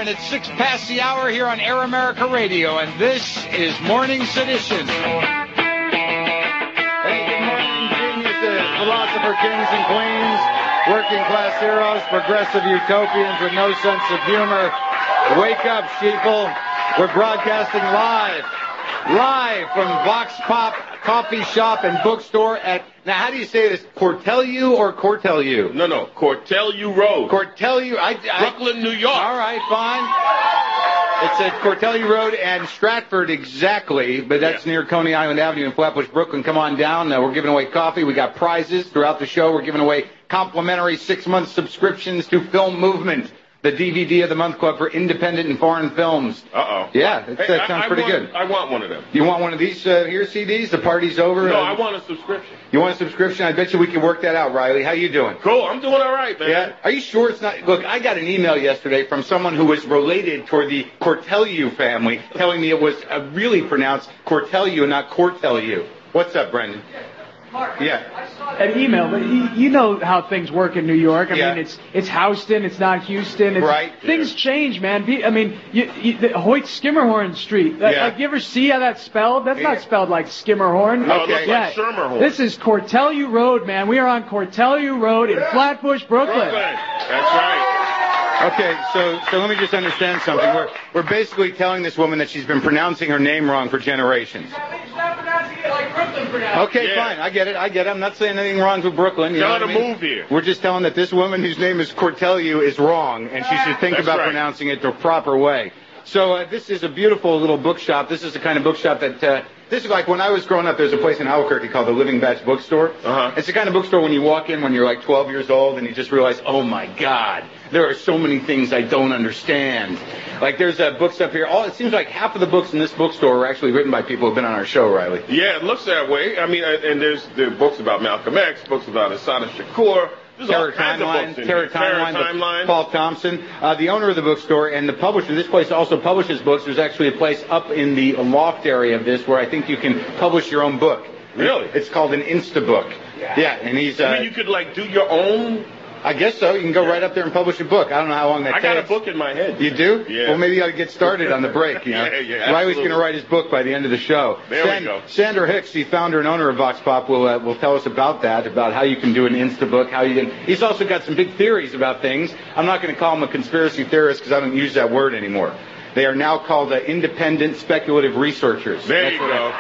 and it's 6 past the hour here on Air America Radio, and this is Morning Sedition. Hey, good morning, geniuses, philosopher kings and queens, working class heroes, progressive utopians with no sense of humor. Wake up, sheeple. We're broadcasting live from Vox Pop Coffee Shop and Bookstore at, now how do you say this, Cortelyou or Cortelyou? No, Cortelyou Road. Cortelyou, Brooklyn, New York. All right, fine. It's at Cortelyou Road and Stratford exactly, but that's near Coney Island Avenue in Flatbush, Brooklyn. Come on down. We're giving away coffee. We got prizes throughout the show. We're giving away complimentary 6-month subscriptions to Film Movement, the DVD of the month club for independent and foreign films. Uh-oh. Yeah, that sounds pretty good. I want one of them. You want one of these here CDs? The party's over? No, I want a subscription. You want a subscription? I bet you we can work that out, Riley. How you doing? Cool. I'm doing all right, man. Yeah. Are you sure it's not? Look, I got an email yesterday from someone who was related toward the Cortelyou family telling me it was really pronounced Cortelyou and not Cortelyou. What's up, Brendan? Mark, yeah. I saw an email, but you know how things work in New York. I mean, it's Houston, it's not Houston. It's, right. Things change, man. I mean, the Hoyt Skimmerhorn Street. Like, you ever see how that's spelled? That's not spelled like Skimmerhorn. No, it looks like Schermerhorn. This is Cortelyou Road, man. We are on Cortelyou Road in Flatbush, Brooklyn. That's right. Okay, so let me just understand something. We're basically telling this woman that she's been pronouncing her name wrong for generations. She's not pronouncing it like Brooklyn pronounced. Okay, fine. I get it. I'm not saying anything wrong with Brooklyn. You Tell know her what to I mean? move here. We're just telling that this woman whose name is Cortelyou is wrong, and she should think about pronouncing it the proper way. So this is a beautiful little bookshop. This is the kind of bookshop that this is like when I was growing up. There's a place in Albuquerque called the Living Batch Bookstore. It's the kind of bookstore when you walk in when you're like 12 years old and you just realize, oh my God, there are so many things I don't understand. Like there's books up here. It seems like half of the books in this bookstore are actually written by people who've been on our show, Riley. Yeah, it looks that way. I mean, and there are books about Malcolm X, books about Assata Shakur. Terror Timeline, Paul Thompson, the owner of the bookstore and the publisher. This place also publishes books. There's actually a place up in the loft area of this where I think you can publish your own book. Really? It's called an Instabook. Yeah, and he's. I mean, you could like do your own. I guess so. You can go right up there and publish a book. I don't know how long that takes. I got a book in my head. You do? Yeah. Well, maybe you ought to get started on the break. You know? Yeah, Riley's going to write his book by the end of the show. There we go. Sandra Hicks, the founder and owner of Vox Pop, will tell us about that, about how you can do an Instabook, how you can. He's also got some big theories about things. I'm not going to call him a conspiracy theorist because I don't use that word anymore. They are now called independent speculative researchers. There you go.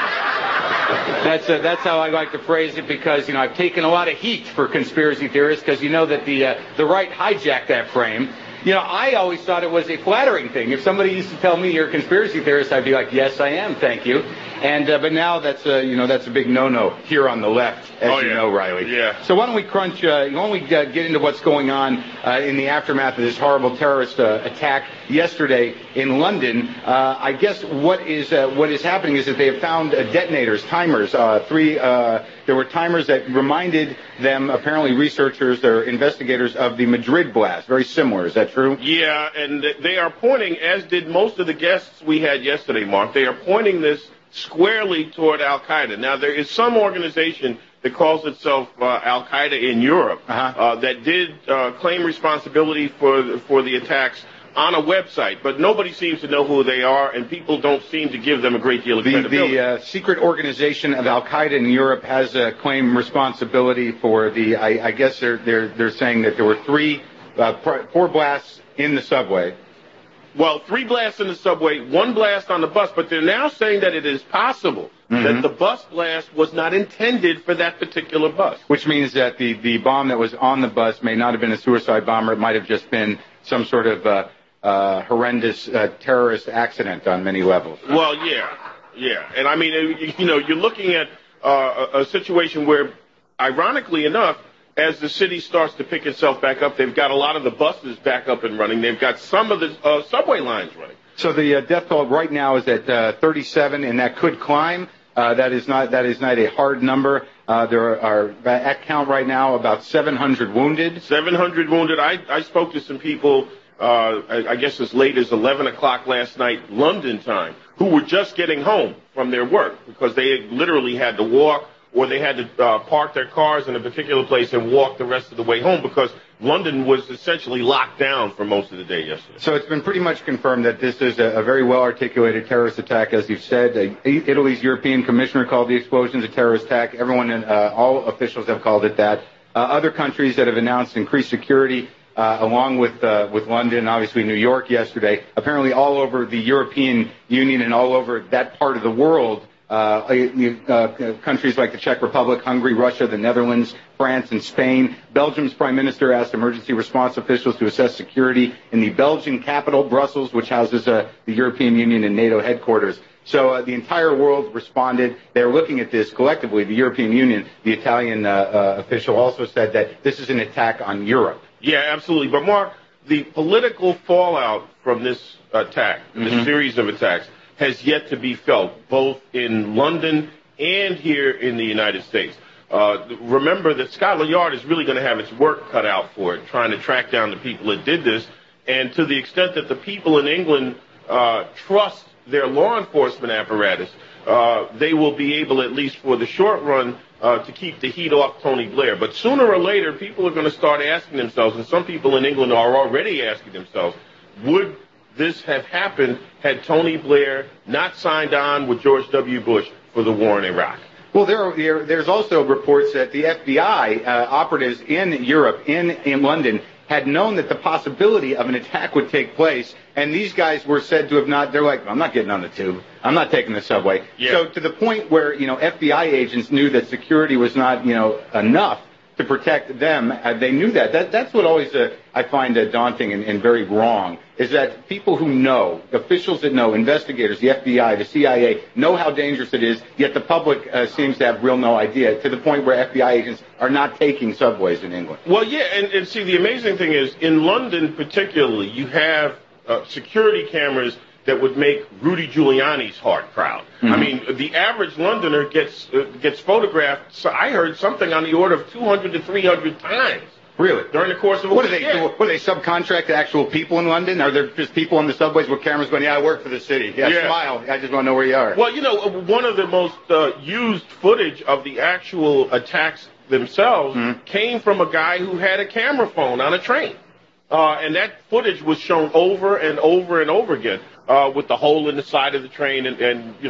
That's how I like to phrase it because, I've taken a lot of heat for conspiracy theorists because you know that the right hijacked that frame. I always thought it was a flattering thing. If somebody used to tell me you're a conspiracy theorist, I'd be like, yes, I am, thank you. And but now that's a big no-no here on the left, as you know, Riley. Yeah. So why don't we get into what's going on in the aftermath of this horrible terrorist attack yesterday in London? I guess what is happening is that they have found detonators, timers. There were timers that reminded them, apparently researchers or investigators, of the Madrid blast. Very similar. Is that true? Yeah, and they are pointing, as did most of the guests we had yesterday, Mark, they are pointing this squarely toward Al-Qaeda. Now, there is some organization that calls itself Al-Qaeda in Europe that did claim responsibility for the attacks on a website, but nobody seems to know who they are, and people don't seem to give them a great deal of credibility. The secret organization of Al-Qaeda in Europe has claimed responsibility for the. I guess they're saying that there were 4 blasts in the subway. Well, 3 blasts in the subway, 1 blast on the bus, but they're now saying that it is possible that the bus blast was not intended for that particular bus. Which means that the bomb that was on the bus may not have been a suicide bomber. It might have just been some sort of horrendous terrorist accident on many levels. Well, yeah. And I mean, you're looking at a situation where, ironically enough, as the city starts to pick itself back up, they've got a lot of the buses back up and running. They've got some of the subway lines running. So the death toll right now is at 37, and that could climb. That is not a hard number. There are at count right now about 700 wounded. 700 wounded. I spoke to some people, I guess as late as 11 o'clock last night, London time, who were just getting home from their work because they literally had to walk or they had to park their cars in a particular place and walk the rest of the way home because London was essentially locked down for most of the day yesterday. So it's been pretty much confirmed that this is a very well-articulated terrorist attack, as you've said. Italy's European Commissioner called the explosions a terrorist attack. Everyone, all officials have called it that. Other countries that have announced increased security, along with London, obviously New York yesterday, apparently all over the European Union and all over that part of the world, countries like the Czech Republic, Hungary, Russia, the Netherlands, France, and Spain. Belgium's prime minister asked emergency response officials to assess security in the Belgian capital, Brussels, which houses the European Union and NATO headquarters. So the entire world responded. They're looking at this collectively. The European Union, the Italian official also said that this is an attack on Europe. Yeah, absolutely. But, Mark, the political fallout from this attack, this series of attacks, has yet to be felt, both in London and here in the United States. Remember that Scotland Yard is really going to have its work cut out for it, trying to track down the people that did this. And to the extent that the people in England trust their law enforcement apparatus, they will be able, at least for the short run, to keep the heat off Tony Blair. But sooner or later, people are going to start asking themselves, and some people in England are already asking themselves, would this have happened had Tony Blair not signed on with George W. Bush for the war in Iraq? Well, there's also reports that the FBI operatives in Europe, in London, had known that the possibility of an attack would take place, and these guys were said to have not, they're like, I'm not getting on the tube. I'm not taking the subway. Yeah. So to the point where, FBI agents knew that security was not, enough to protect them, they knew that. That's what always I find daunting and very wrong, is that people who know, officials that know, investigators, the FBI, the CIA, know how dangerous it is, yet the public seems to have no idea, to the point where FBI agents are not taking subways in England. Well, yeah, and see, the amazing thing is, in London particularly, you have security cameras that would make Rudy Giuliani's heart proud. Mm-hmm. I mean, the average Londoner gets photographed, so I heard something on the order of 200 to 300 times. Really? During the course of a week. What do they subcontract to actual people in London? Are there just people on the subways with cameras going, I work for the city. Yeah, smile. I just want to know where you are. Well, one of the most used footage of the actual attacks themselves came from a guy who had a camera phone on a train. And that footage was shown over and over and over again, with the hole in the side of the train and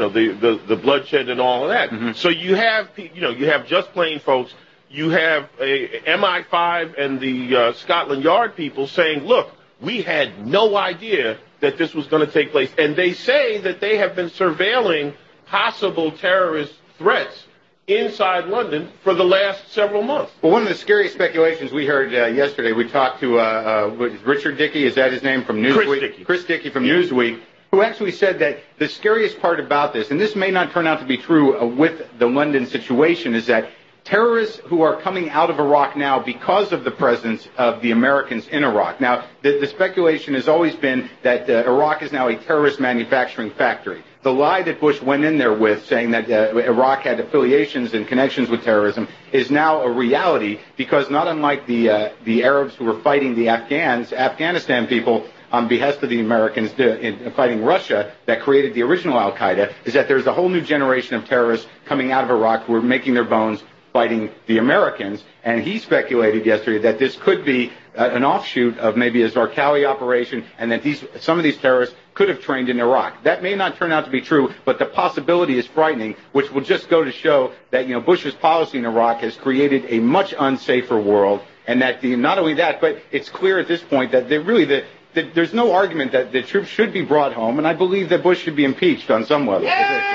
the bloodshed and all of that. Mm-hmm. So you have just plain folks. You have a MI5 and the Scotland Yard people saying, look, we had no idea that this was going to take place. And they say that they have been surveilling possible terrorist threats inside London for the last several months. Well, one of the scariest speculations we heard yesterday, we talked to Richard Dickey, is that his name, from Newsweek? Chris Dickey from Newsweek, who actually said that the scariest part about this, and this may not turn out to be true with the London situation, is that terrorists who are coming out of Iraq now because of the presence of the Americans in Iraq. Now, the speculation has always been that Iraq is now a terrorist manufacturing factory. The lie that Bush went in there with, saying that Iraq had affiliations and connections with terrorism, is now a reality, because not unlike the Arabs who were fighting the Afghanistan people on behest of the Americans in fighting Russia, that created the original Al-Qaeda, is that there's a whole new generation of terrorists coming out of Iraq who are making their bones fighting the Americans. And he speculated yesterday that this could be an offshoot of maybe a Zarqawi operation, and that some of these terrorists could have trained in Iraq. That may not turn out to be true, but the possibility is frightening, which will just go to show that Bush's policy in Iraq has created a much unsafer world, and that not only that, but it's clear at this point that there's no argument that the troops should be brought home, and I believe that Bush should be impeached on some level.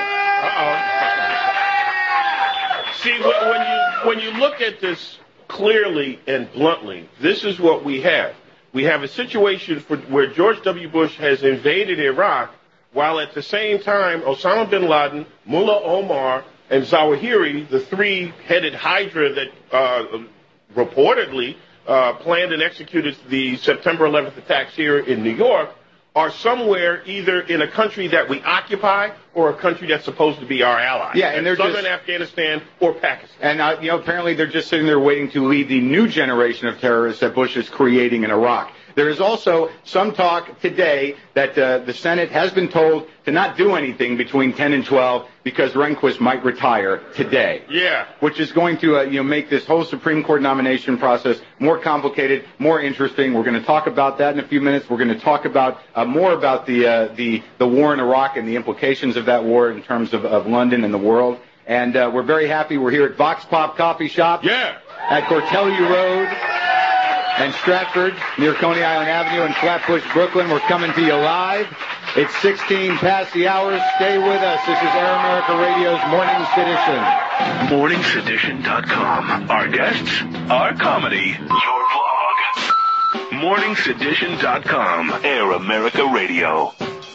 See, when you look at this clearly and bluntly, this is what we have. We have a situation where George W. Bush has invaded Iraq, while at the same time Osama bin Laden, Mullah Omar, and Zawahiri, the three-headed hydra that reportedly planned and executed the September 11th attacks here in New York, are somewhere either in a country that we occupy or a country that's supposed to be our ally. Yeah, and they're southern Afghanistan or Pakistan. And apparently they're just sitting there waiting to lead the new generation of terrorists that Bush is creating in Iraq. There is also some talk today that the Senate has been told to not do anything between 10 and 12 because Rehnquist might retire today. Yeah. Which is going to make this whole Supreme Court nomination process more complicated, more interesting. We're going to talk about that in a few minutes. We're going to talk about more about the war in Iraq and the implications of that war in terms of London and the world. And we're very happy. We're here at Vox Pop Coffee Shop. Yeah. At Cortelyou Road and Stratford, near Coney Island Avenue in Flatbush, Brooklyn. We're coming to you live. It's 16 past the hour. Stay with us. This is Air America Radio's Morning Sedition. MorningSedition.com. Our guests, our comedy, your vlog. MorningSedition.com. Air America Radio.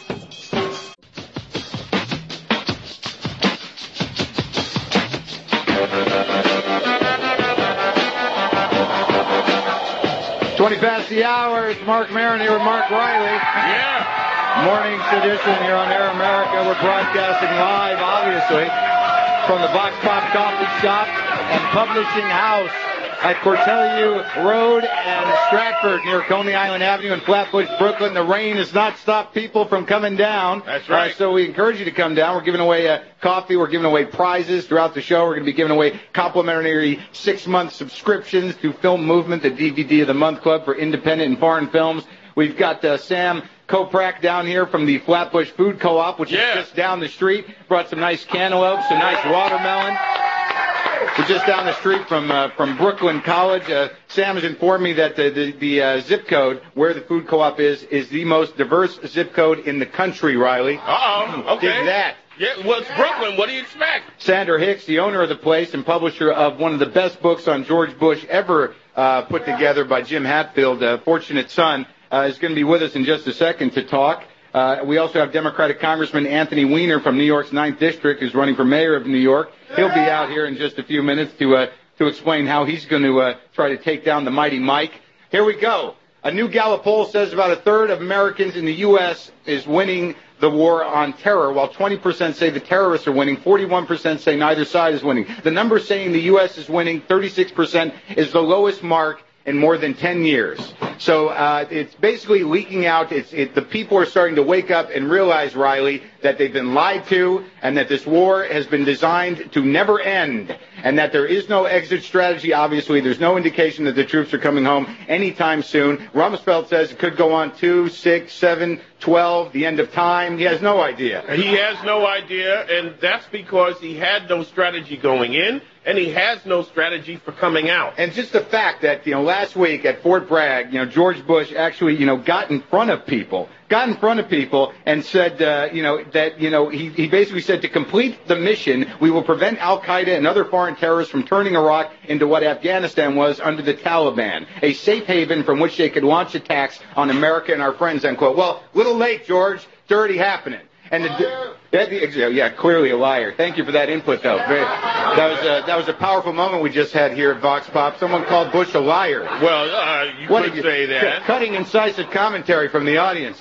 Past the hour, it's Mark Maron here with Mark Riley. Yeah. Morning Sedition here on Air America. We're broadcasting live, obviously, from the Vox Pop Coffee Shop and Publishing House at Cortelyou Road and Stratford near Coney Island Avenue in Flatbush, Brooklyn. The rain has not stopped people from coming down. That's right. So we encourage you to come down. We're giving away coffee. We're giving away prizes throughout the show. We're going to be giving away complimentary 6-month subscriptions to Film Movement, the DVD of the Month Club for independent and foreign films. We've got Sam Koprak down here from the Flatbush Food Co-op, which is just down the street. Brought some nice cantaloupe, some nice watermelon. We're just down the street from Brooklyn College. Sam has informed me that the zip code where the food co-op is the most diverse zip code in the country, Riley. Uh-oh. Okay. Dig that. Yeah, well, it's Brooklyn. What do you expect? Sandra Hicks, the owner of the place and publisher of one of the best books on George Bush ever put together by Jim Hatfield, Fortunate Son, is going to be with us in just a second to talk. We also have Democratic Congressman Anthony Weiner from New York's 9th District, who's running for mayor of New York. He'll be out here in just a few minutes to explain how he's going to try to take down the mighty Mike. Here we go. A new Gallup poll says about a third of Americans in the U.S. is winning the war on terror, while 20% say the terrorists are winning, 41% say neither side is winning. The number saying the U.S. is winning, 36%, is the lowest mark in more than 10 years. So it's basically leaking out. The people are starting to wake up and realize, Riley, that they've been lied to and that this war has been designed to never end and that there is no exit strategy. Obviously, there's no indication that the troops are coming home anytime soon. Rumsfeld says it could go on 2, 6, 7, 12, the end of time. He has no idea. He has no idea, and that's because he had no strategy going in, and he has no strategy for coming out. And just the fact that, last week at Fort Bragg, George Bush actually, got in front of people and said, he basically said to complete the mission, we will prevent Al-Qaeda and other foreign terrorists from turning Iraq into what Afghanistan was under the Taliban, a safe haven from which they could launch attacks on America and our friends, unquote. Well, little late, George. It's already happening. And clearly a liar. Thank you for that input, though. That was a powerful moment we just had here at Vox Pop. Someone called Bush a liar. Well, you could say that. Cutting incisive commentary from the audience.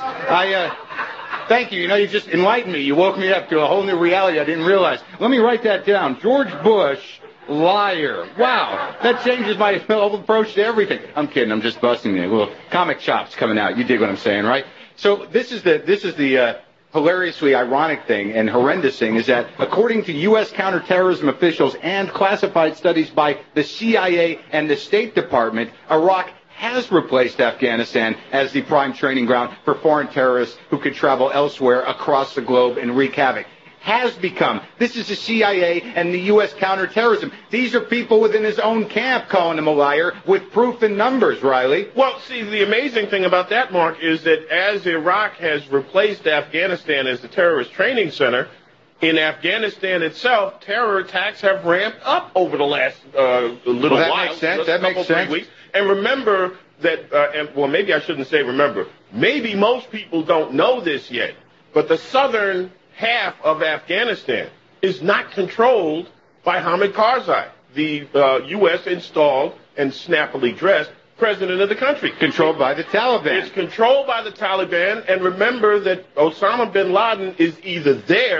Thank you. You just enlightened me. You woke me up to a whole new reality I didn't realize. Let me write that down. George Bush, liar. Wow. That changes my whole approach to everything. I'm kidding. I'm just busting you. Little comic chops coming out. You dig what I'm saying, right? So this is the hilariously ironic thing and horrendous thing is that according to U.S. counterterrorism officials and classified studies by the CIA and the State Department, Iraq has replaced Afghanistan as the prime training ground for foreign terrorists who could travel elsewhere across the globe and wreak havoc. Has become. This is the CIA and the U.S. counterterrorism. These are people within his own camp calling him a liar with proof and numbers, Riley. Well, see, the amazing thing about that, Mark, is that as Iraq has replaced Afghanistan as the terrorist training center, in Afghanistan itself, terror attacks have ramped up over the last little while. Makes sense. That makes sense. Weeks. And remember that, maybe I shouldn't say remember. Maybe most people don't know this yet, but the southern half of Afghanistan is not controlled by Hamid Karzai, the U.S. installed and snappily dressed president of the country. Controlled by the Taliban. It's controlled by the Taliban, and remember that Osama bin Laden is either there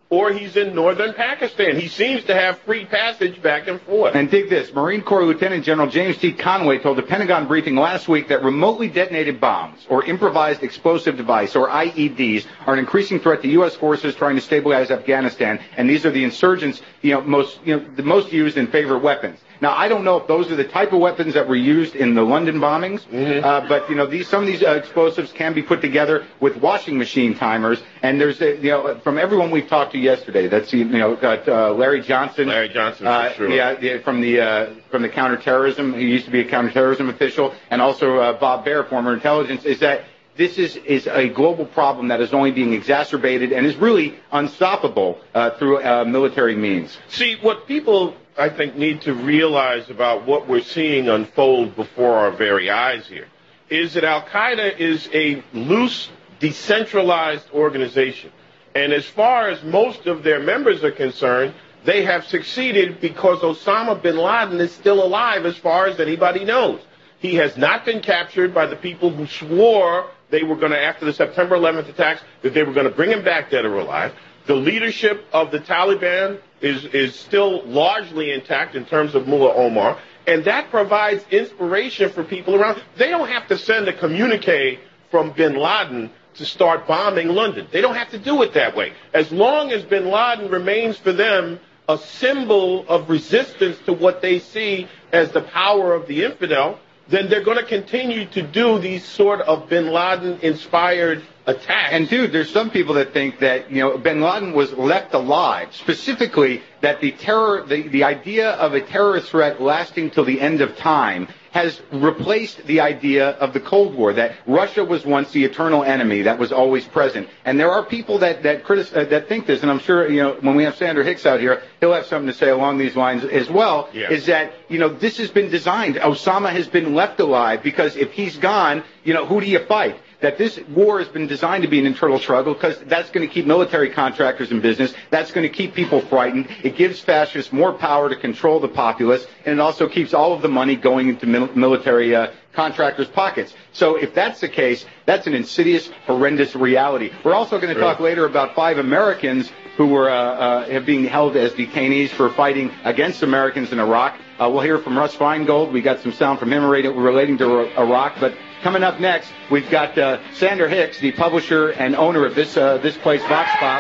or he's in northern Pakistan. He seems to have free passage back and forth. And dig this. Marine Corps Lieutenant General James T. Conway told the Pentagon briefing last week that remotely detonated bombs or improvised explosive device, or IEDs, are an increasing threat to U.S. forces trying to stabilize Afghanistan. And these are the insurgents, the most used and favorite weapons. Now, I don't know if those are the type of weapons that were used in the London bombings, but some of these explosives can be put together with washing machine timers. And there's, from everyone we've talked to yesterday, that's got Larry Johnson. Larry Johnson, for sure. Yeah, from the counterterrorism. He used to be a counterterrorism official, and also Bob Baer, former intelligence. Is that this is a global problem that is only being exacerbated and is really unstoppable through military means. See, what people, I think, need to realize about what we're seeing unfold before our very eyes here is that Al-Qaeda is a loose, decentralized organization. And as far as most of their members are concerned, they have succeeded because Osama bin Laden is still alive as far as anybody knows. He has not been captured by the people who swore they were going to, after the September 11th attacks, that they were going to bring him back dead or alive. The leadership of the Taliban is still largely intact in terms of Mullah Omar, and that provides inspiration for people around. They don't have to send a communique from bin Laden to start bombing London. They don't have to do it that way. As long as bin Laden remains for them a symbol of resistance to what they see as the power of the infidel, then they're going to continue to do these sort of bin Laden-inspired attacks. And, dude, there's some people that think that, bin Laden was left alive, specifically that the idea of a terrorist threat lasting till the end of time has replaced the idea of the Cold War, that Russia was once the eternal enemy that was always present. And there are people that think this, and I'm sure, when we have Sandra Hicks out here, he'll have something to say along these lines as well, is that, this has been designed. Osama has been left alive because if he's gone, who do you fight? That this war has been designed to be an internal struggle because that's going to keep military contractors in business. That's going to keep people frightened. It gives fascists more power to control the populace, and it also keeps all of the money going into military contractors' pockets. So if that's the case, that's an insidious, horrendous reality. We're also going to talk later about 5 Americans who were have being held as detainees for fighting against Americans in Iraq. We'll hear from Russ Feingold. We got some sound from him relating to Iraq, but coming up next, we've got Sandra Hicks, the publisher and owner of this place, Vox Pop.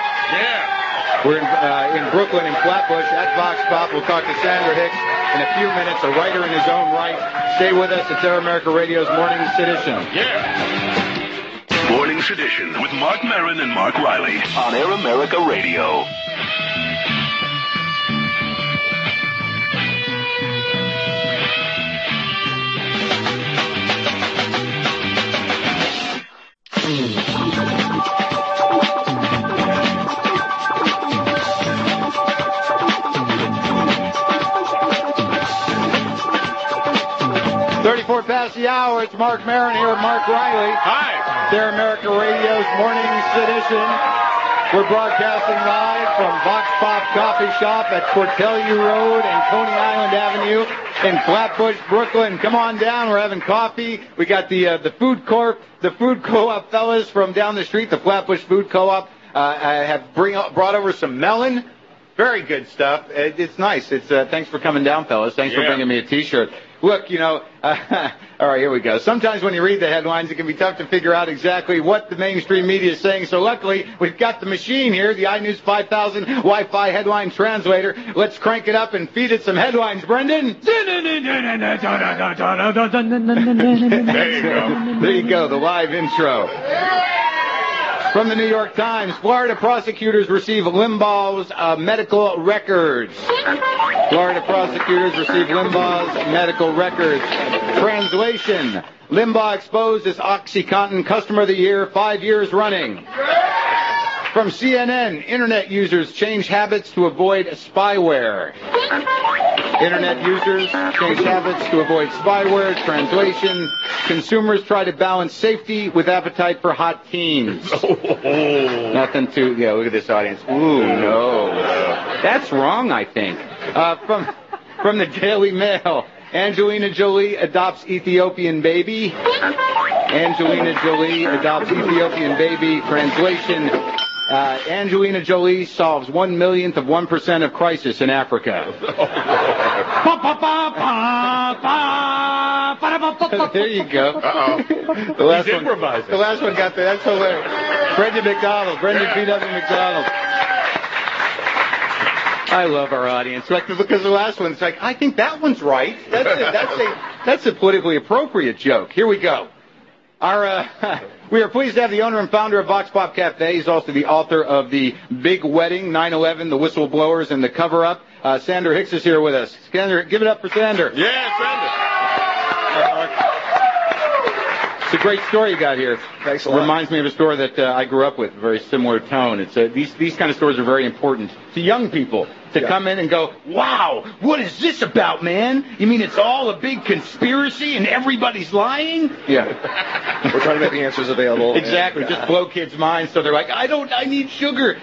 Yeah. We're in Brooklyn, in Flatbush, at Vox Pop. We'll talk to Sandra Hicks in a few minutes, a writer in his own right. Stay with us. It's Air America Radio's Morning Sedition. Yeah. Morning Sedition with Mark Maron and Mark Riley on Air America Radio. Past the hour, it's Mark Maron here with Mark Riley. Hi. It's Air America Radio's Morning Sedition. We're broadcasting live from Vox Pop Coffee Shop at Cortelyou Road and Coney Island Avenue in Flatbush, Brooklyn. Come on down. We're having coffee. We got the food co-op fellas from down the street, the Flatbush Food Co-op, have brought over some melon. Very good stuff. It's nice. It's thanks for coming down, fellas. Thanks for bringing me a T-shirt. Look, all right, here we go. Sometimes when you read the headlines, it can be tough to figure out exactly what the mainstream media is saying. So luckily, we've got the machine here, the iNews 5000 Wi-Fi headline translator. Let's crank it up and feed it some headlines, Brendan. There you go. There you go, the live intro. From the New York Times, Florida prosecutors receive Limbaugh's medical records. Florida prosecutors receive Limbaugh's medical records. Translation, Limbaugh exposed as OxyContin Customer of the Year 5 years running. From CNN, Internet users change habits to avoid spyware. Internet users change habits to avoid spyware. Translation, consumers try to balance safety with appetite for hot teens. Nothing to, look at this audience. Ooh, no. That's wrong, I think. From the Daily Mail, Angelina Jolie adopts Ethiopian baby. Angelina Jolie adopts Ethiopian baby. Translation, Angelina Jolie solves 1/1,000,000% of crisis in Africa. There you go. Uh-oh. The last He's one, improvising. the last one got there. That's hilarious. Brendan McDonald. Brendan P.W. McDonald. I love our audience. Like, because the last one's like, I think that one's right. That's a politically appropriate joke. Here we go. We are pleased to have the owner and founder of Vox Pop Cafe. He's also the author of The Big Wedding, 9/11, The Whistleblowers, and The Cover-Up. Sander Hicks is here with us. Sander, give it up for Sander. Yeah, Sander. It's a great story you got here. Thanks a lot. Reminds me of a store that I grew up with, very similar tone. It's these kind of stores are very important to young people to come in and go, wow, what is this about, man? You mean it's all a big conspiracy and everybody's lying? Yeah. We're trying to make the answers available. Exactly. Just blow kids' minds so they're like, I need sugar.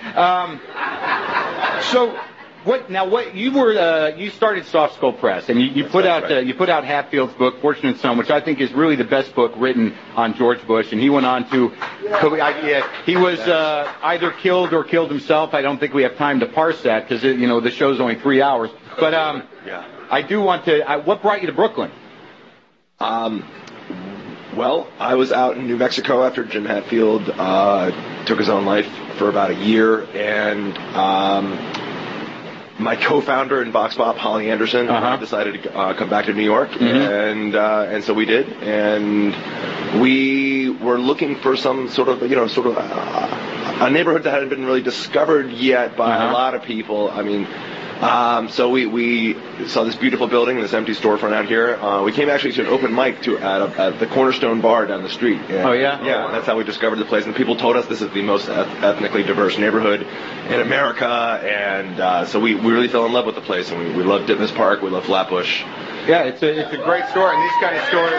So what you started Soft Skull Press and you put out Hatfield's book Fortunate Son, which I think is really the best book written on George Bush, and he went on to he was either killed or killed himself. I don't think we have time to parse that because the show's only 3 hours, but I do want to what brought you to Brooklyn? Well, I was out in New Mexico after Jim Hatfield took his own life for about a year, and my co-founder in Vox Pop, Holly Anderson, decided to come back to New York, and so we did, and we were looking for some sort of a neighborhood that hadn't been really discovered yet by a lot of people. I mean, so we saw this beautiful building, this empty storefront out here. We came actually to an open mic at the Cornerstone Bar down the street. And, yeah, that's how we discovered the place. And people told us this is the most ethnically diverse neighborhood in America. And so we really fell in love with the place. And we love Ditmas Park. We love Flatbush. Yeah, it's a great store. And these kind of stores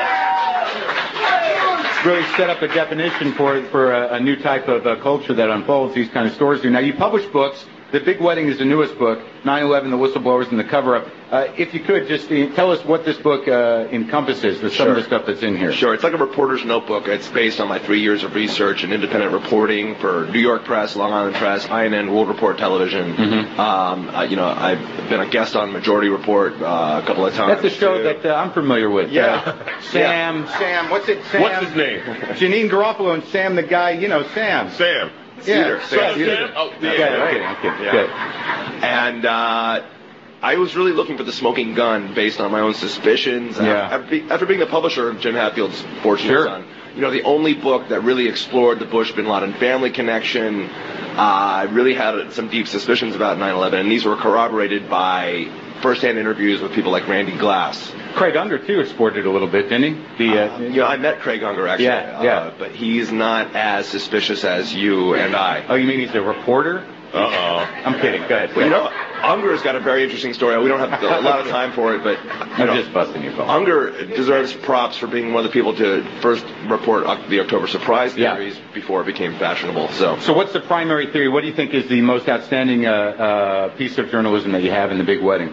really set up a definition for a new type of culture that unfolds. These kind of stores do. Now, you publish books. The Big Wedding is the newest book, 9/11, The Whistleblowers, and The Cover-Up. If you could, just tell us what this book encompasses, some of the stuff that's in here. Sure. It's like a reporter's notebook. It's based on my 3 years of research and independent reporting for New York Press, Long Island Press, INN, World Report Television. I've been a guest on Majority Report a couple of times. That's a show that I'm familiar with. Yeah. Sam, what's it? Sam? What's his name? Janine Garofalo and Sam, the guy, Sam. Sam. Yeah. Cedar. Oh, yeah. Good. And I was really looking for the smoking gun based on my own suspicions. After being the publisher of Jim Hatfield's Fortunate Son, the only book that really explored the Bush Bin Laden family connection, I really had some deep suspicions about 9/11, and these were corroborated by first-hand interviews with people like Randy Glass. Craig Unger, too, explored it a little bit, didn't he? I met Craig Unger, actually. Yeah. But he's not as suspicious as you and I. Oh, you mean he's a reporter? Uh-oh. I'm kidding. Go ahead. Well, Unger's got a very interesting story. We don't have a lot of time for it, but I'm just busting your balls. Unger deserves props for being one of the people to first report the October surprise theories before it became fashionable. So what's the primary theory? What do you think is the most outstanding piece of journalism that you have in The Big Wedding?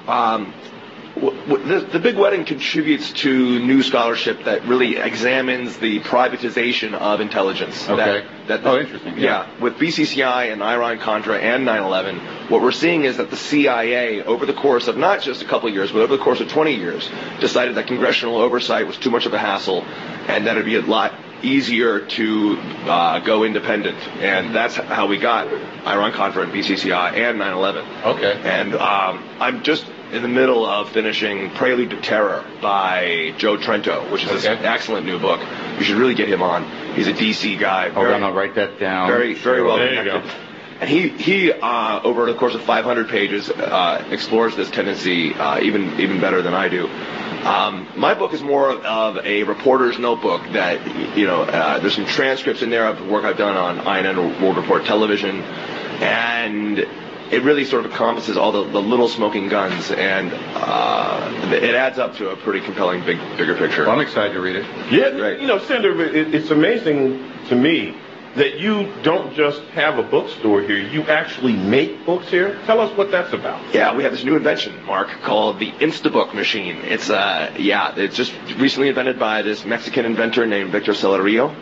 The Big Wedding contributes to new scholarship that really examines the privatization of intelligence. Okay. Interesting. Yeah. With BCCI and Iran-Contra and 9/11, what we're seeing is that the CIA, over the course of not just a couple of years, but over the course of 20 years, decided that congressional oversight was too much of a hassle and that it would be a lot easier to go independent. And that's how we got Iran-Contra and BCCI and 9/11. Okay. And I'm just in the middle of finishing Prelude to Terror by Joe Trento, which is an excellent new book. You should really get him on. He's a DC guy. Hold on, I'll write that down. Very, very well connected. There you go. And he over the course of 500 pages, explores this tendency even better than I do. My book is more of a reporter's notebook that, there's some transcripts in there of the work I've done on INN or World Report Television, and it really sort of encompasses all the little smoking guns, and it adds up to a pretty compelling bigger picture. Well, I'm excited to read it. Yeah, right. Senator, it's amazing to me that you don't just have a bookstore here, you actually make books here. Tell us what that's about. Yeah, we have this new invention, Mark, called the Instabook machine. It's just recently invented by this Mexican inventor named Victor Celerio.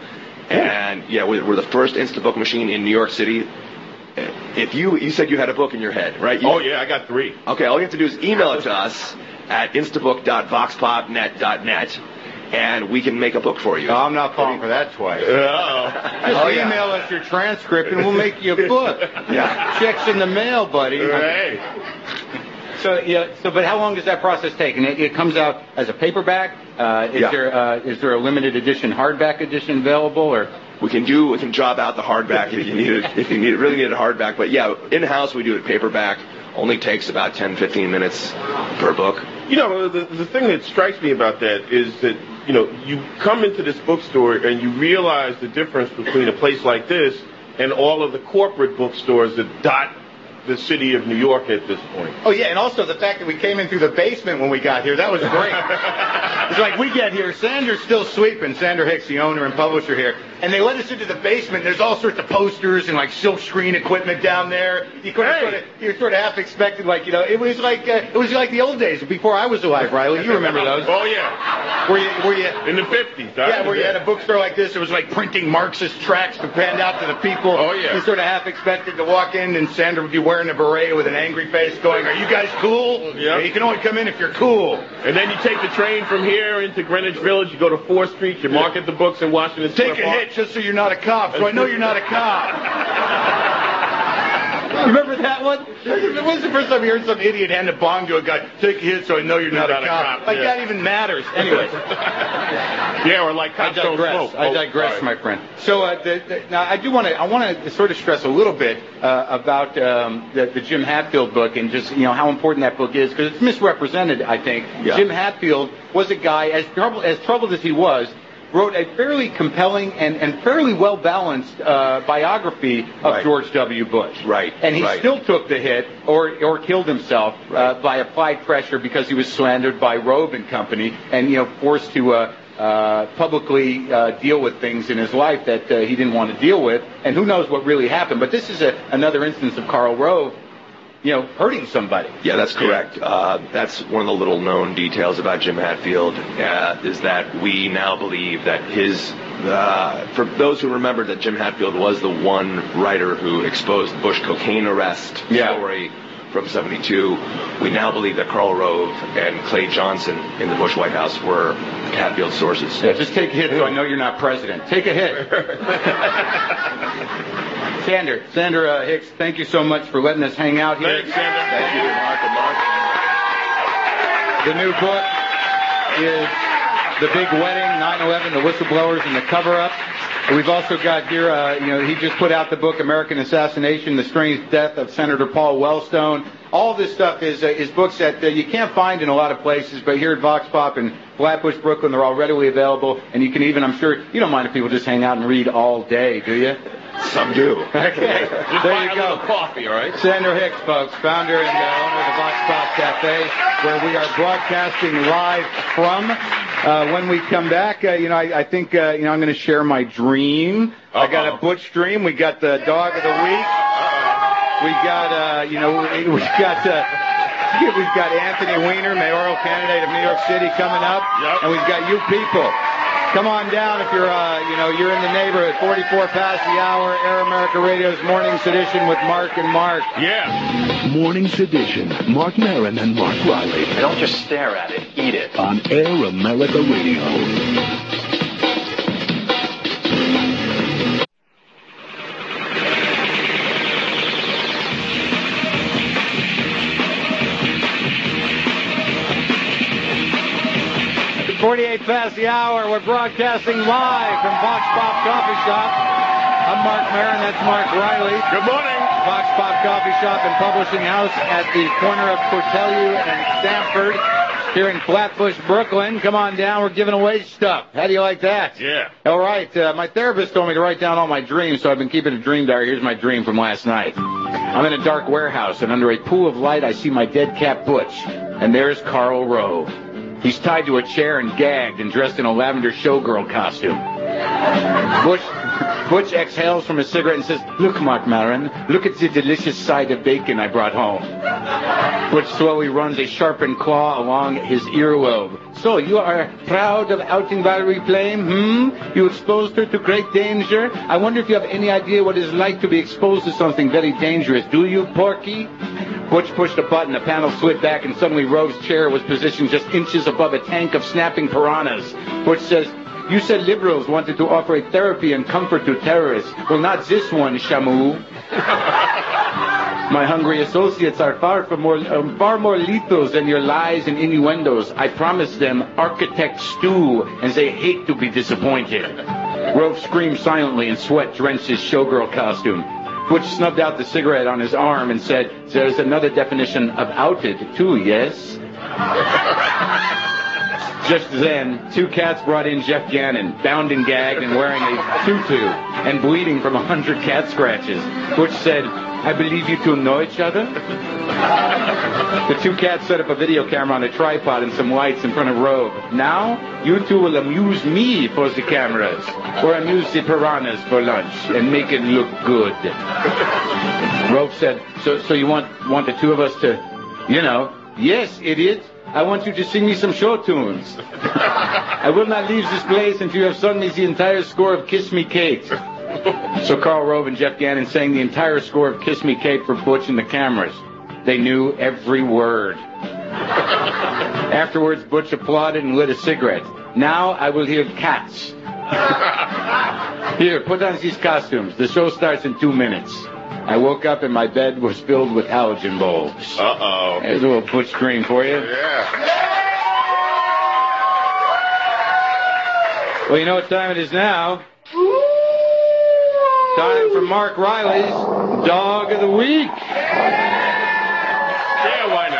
And yeah, we're the first Instabook machine in New York City. If you said you had a book in your head, right? I got 3. Okay, all you have to do is email it to us at instabook.voxpopnet.net, and we can make a book for you. No, I'm not falling for that twice. Just email us your transcript, and we'll make you a book. Yeah. Checks in the mail, buddy. Right. But how long does that process take? And it comes out as a paperback. Is there a limited edition, hardback edition available, or? We can job out the hardback if you need it. If you really need a hardback, but yeah, in house we do it paperback. Only takes about 10-15 minutes per book. The thing that strikes me about that is that you come into this bookstore and you realize the difference between a place like this and all of the corporate bookstores that dot the city of New York at this point. Oh, yeah, and also the fact that we came in through the basement when we got here, that was great. It's like we get here, Sander's still sweeping, Sander Hicks, the owner and publisher here, and they let us into the basement. There's all sorts of posters and like silk screen equipment down there. You're sort of half expected, it was like the old days before I was alive, Riley. You remember those? Oh, yeah. Were you in the 50s? Where you had a bookstore like this. It was like printing Marxist tracts to hand out to the people. Oh, yeah. You sort of half expected to walk in and Sander would be wearing a beret with an angry face going, "Are you guys cool?" Yep. Yeah, you can only come in if you're cool. And then you take the train from here into Greenwich Village, you go to 4th Street, you market the books in Washington Square Take a hit just so you're not a cop, so I know you're not a cop. Remember that one? When was the first time you heard some idiot hand a bong to a guy? Take a hit so I know you're not a cop. That even matters. Anyways. Yeah, or like cops don't smoke. I digress, my friend. So now I want to sort of stress a little bit about the Jim Hatfield book and just how important that book is, because it's misrepresented, I think. Yeah. Jim Hatfield was a guy as troubled as he was. Wrote a fairly compelling and fairly well-balanced biography of George W. Bush. Right. And he still took the hit or killed himself by applied pressure because he was slandered by Robe and Company and, forced to publicly deal with things in his life that he didn't want to deal with. And who knows what really happened. But this is another instance of Karl Rove hurting somebody. Yeah, that's correct. That's one of the little known details about Jim Hatfield, is that we now believe that for those who remember that Jim Hatfield was the one writer who exposed the Bush cocaine arrest story from 1972, we now believe that Karl Rove and Clay Johnson in the Bush White House were Hatfield's sources. Yeah, just take a hit so I know you're not president. Take a hit. Sander Hicks, thank you so much for letting us hang out here. Thanks, Sander. Thank you, Mark and Mark. The new book is The Big Wedding, 9/11, The Whistleblowers, and the Cover-Up. We've also got here, he just put out the book American Assassination, The Strange Death of Senator Paul Wellstone. All this stuff is books that you can't find in a lot of places, but here at Vox Pop in Flatbush, Brooklyn, they're all readily available. And you can even, I'm sure, you don't mind if people just hang out and read all day, do you? Some do. Okay. Just there buy you a go. little coffee, all right? Sander Hicks, folks, founder and owner of the Vox Pop Cafe, where we are broadcasting live from. When we come back, I think, I'm going to share my dream. I got a Butch dream. We got the dog of the week. We got, we've got Anthony Weiner, mayoral candidate of New York City, coming up. Yep. And we've got you people. Come on down if you're, you're in the neighborhood. 44 past the hour. Air America Radio's Morning Sedition with Mark and Mark. Yeah. Morning Sedition. Mark Maron and Mark Riley. Don't just stare at it. Eat it. On Air America Radio. 48 past the hour. We're broadcasting live from Vox Pop Coffee Shop. I'm Mark Maron. That's Mark Riley. Good morning. Vox Pop Coffee Shop and Publishing House at the corner of Cortelyou and Stamford here in Flatbush, Brooklyn. Come on down. We're giving away stuff. How do you like that? Yeah. All right. My therapist told me to write down all my dreams, so I've been keeping a dream diary. Here's my dream from last night. I'm in a dark warehouse, and under a pool of light, I see my dead cat Butch, and there's Karl Rove. He's tied to a chair and gagged and dressed in a lavender showgirl costume. Butch exhales from a cigarette and says, "Look, Mark Maron, look at the delicious side of bacon I brought home." Butch slowly runs a sharpened claw along his earlobe. "So, you are proud of outing Valerie Plame, You exposed her to great danger? I wonder if you have any idea what it is like to be exposed to something very dangerous. Do you, Porky?" Butch pushed a button, the panel slid back, and suddenly Rove's chair was positioned just inches above a tank of snapping piranhas. Butch says, "You said liberals wanted to offer a therapy and comfort to terrorists. Well, not this one, Shamu." "My hungry associates are far more lethal than your lies and innuendos. I promised them architect stew, and they hate to be disappointed." Rove screamed silently, and sweat drenched his showgirl costume. Butch snubbed out the cigarette on his arm and said, "There's another definition of outed, too, yes?" Just then, two cats brought in Jeff Gannon, bound and gagged and wearing a tutu and bleeding from 100 cat scratches. Butch said, "I believe you two know each other?" The two cats set up a video camera on a tripod and some lights in front of Rove. "Now, you two will amuse me for the cameras, or amuse the piranhas for lunch, and make it look good." Rove said, so you want the two of us to, "Yes, idiot. I want you to sing me some show tunes. I will not leave this place until you have sung me the entire score of Kiss Me Kate." So Karl Rove and Jeff Gannon sang the entire score of Kiss Me Kate for Butch and the cameras. They knew every word. Afterwards, Butch applauded and lit a cigarette. "Now I will hear cats." "Here, put on these costumes. The show starts in 2 minutes." I woke up and my bed was filled with halogen bulbs. Uh-oh. There's a little Butch scream for you. Yeah. Well, you know what time it is now? Time for Mark Riley's Dog of the Week. Yeah, why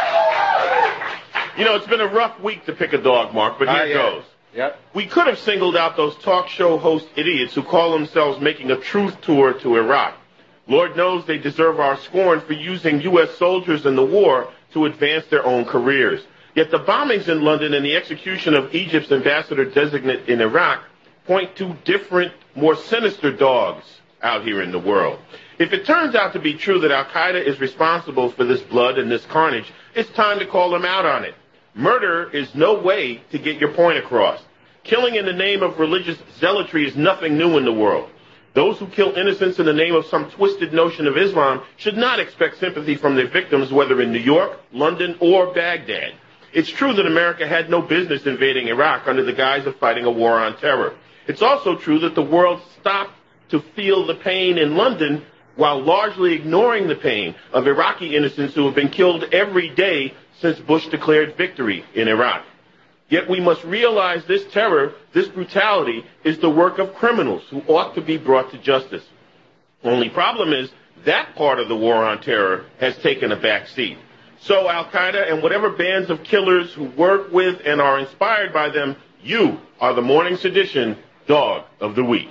not? It's been a rough week to pick a dog, Mark, but here goes. Yep. We could have singled out those talk show host idiots who call themselves making a truth tour to Iraq. Lord knows they deserve our scorn for using U.S. soldiers in the war to advance their own careers. Yet the bombings in London and the execution of Egypt's ambassador-designate in Iraq point to different, more sinister dogs out here in the world. If it turns out to be true that Al-Qaeda is responsible for this blood and this carnage, it's time to call them out on it. Murder is no way to get your point across. Killing in the name of religious zealotry is nothing new in the world. Those who kill innocents in the name of some twisted notion of Islam should not expect sympathy from their victims, whether in New York, London, or Baghdad. It's true that America had no business invading Iraq under the guise of fighting a war on terror. It's also true that the world stopped to feel the pain in London while largely ignoring the pain of Iraqi innocents who have been killed every day since Bush declared victory in Iraq. Yet we must realize this terror, this brutality, is the work of criminals who ought to be brought to justice. Only problem is that part of the war on terror has taken a back seat. So Al-Qaeda and whatever bands of killers who work with and are inspired by them, you are the Morning Sedition Dog of the Week.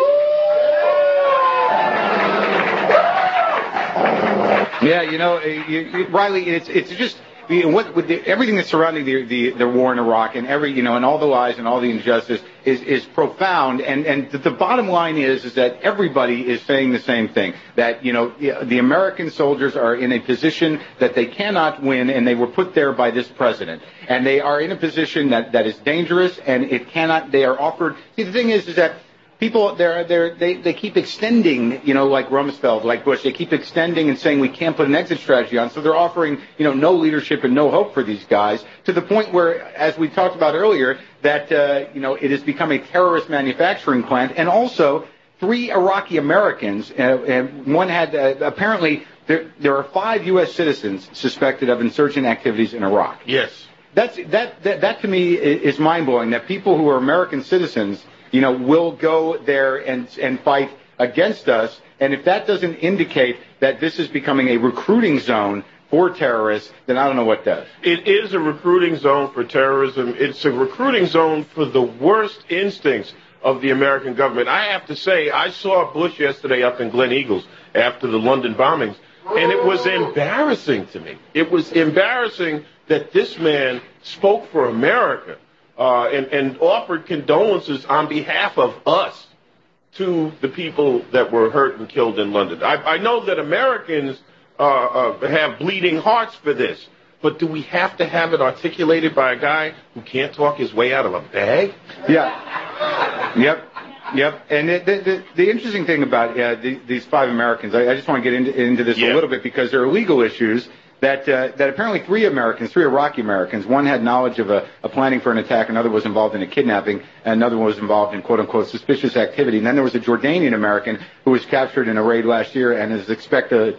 Yeah, Riley, it's just... with everything that's surrounding the war in Iraq and and all the lies and all the injustice is profound, and the bottom line is that everybody is saying the same thing, that the American soldiers are in a position that they cannot win, and they were put there by this president, and they are in a position that is dangerous, and they are offered. See, the thing is that people, they keep extending, like Rumsfeld, like Bush, they keep extending and saying we can't put an exit strategy on. So they're offering, no leadership and no hope for these guys, to the point where, as we talked about earlier, that, it has become a terrorist manufacturing plant. And also, 3 Iraqi Americans, one had, apparently, there are 5 U.S. citizens suspected of insurgent activities in Iraq. Yes. That to me is mind-blowing, that people who are American citizens will go there and fight against us. And if that doesn't indicate that this is becoming a recruiting zone for terrorists, then I don't know what does. It is a recruiting zone for terrorism. It's a recruiting zone for the worst instincts of the American government. I have to say, I saw Bush yesterday up in Glen Eagles after the London bombings, and it was embarrassing to me. It was embarrassing that this man spoke for America. And offered condolences on behalf of us. to the people that were hurt and killed in London? I know that Americans have bleeding hearts for this, but do we have to have it articulated by a guy who can't talk his way out of a bag? Yeah. Yep. And the interesting thing about these 5 Americans, I just want to get into this a little bit because there are legal issues that apparently 3 Iraqi Americans, one had knowledge of a planning for an attack, another was involved in a kidnapping, and another one was involved in quote-unquote suspicious activity. And then there was a Jordanian American who was captured in a raid last year and is suspected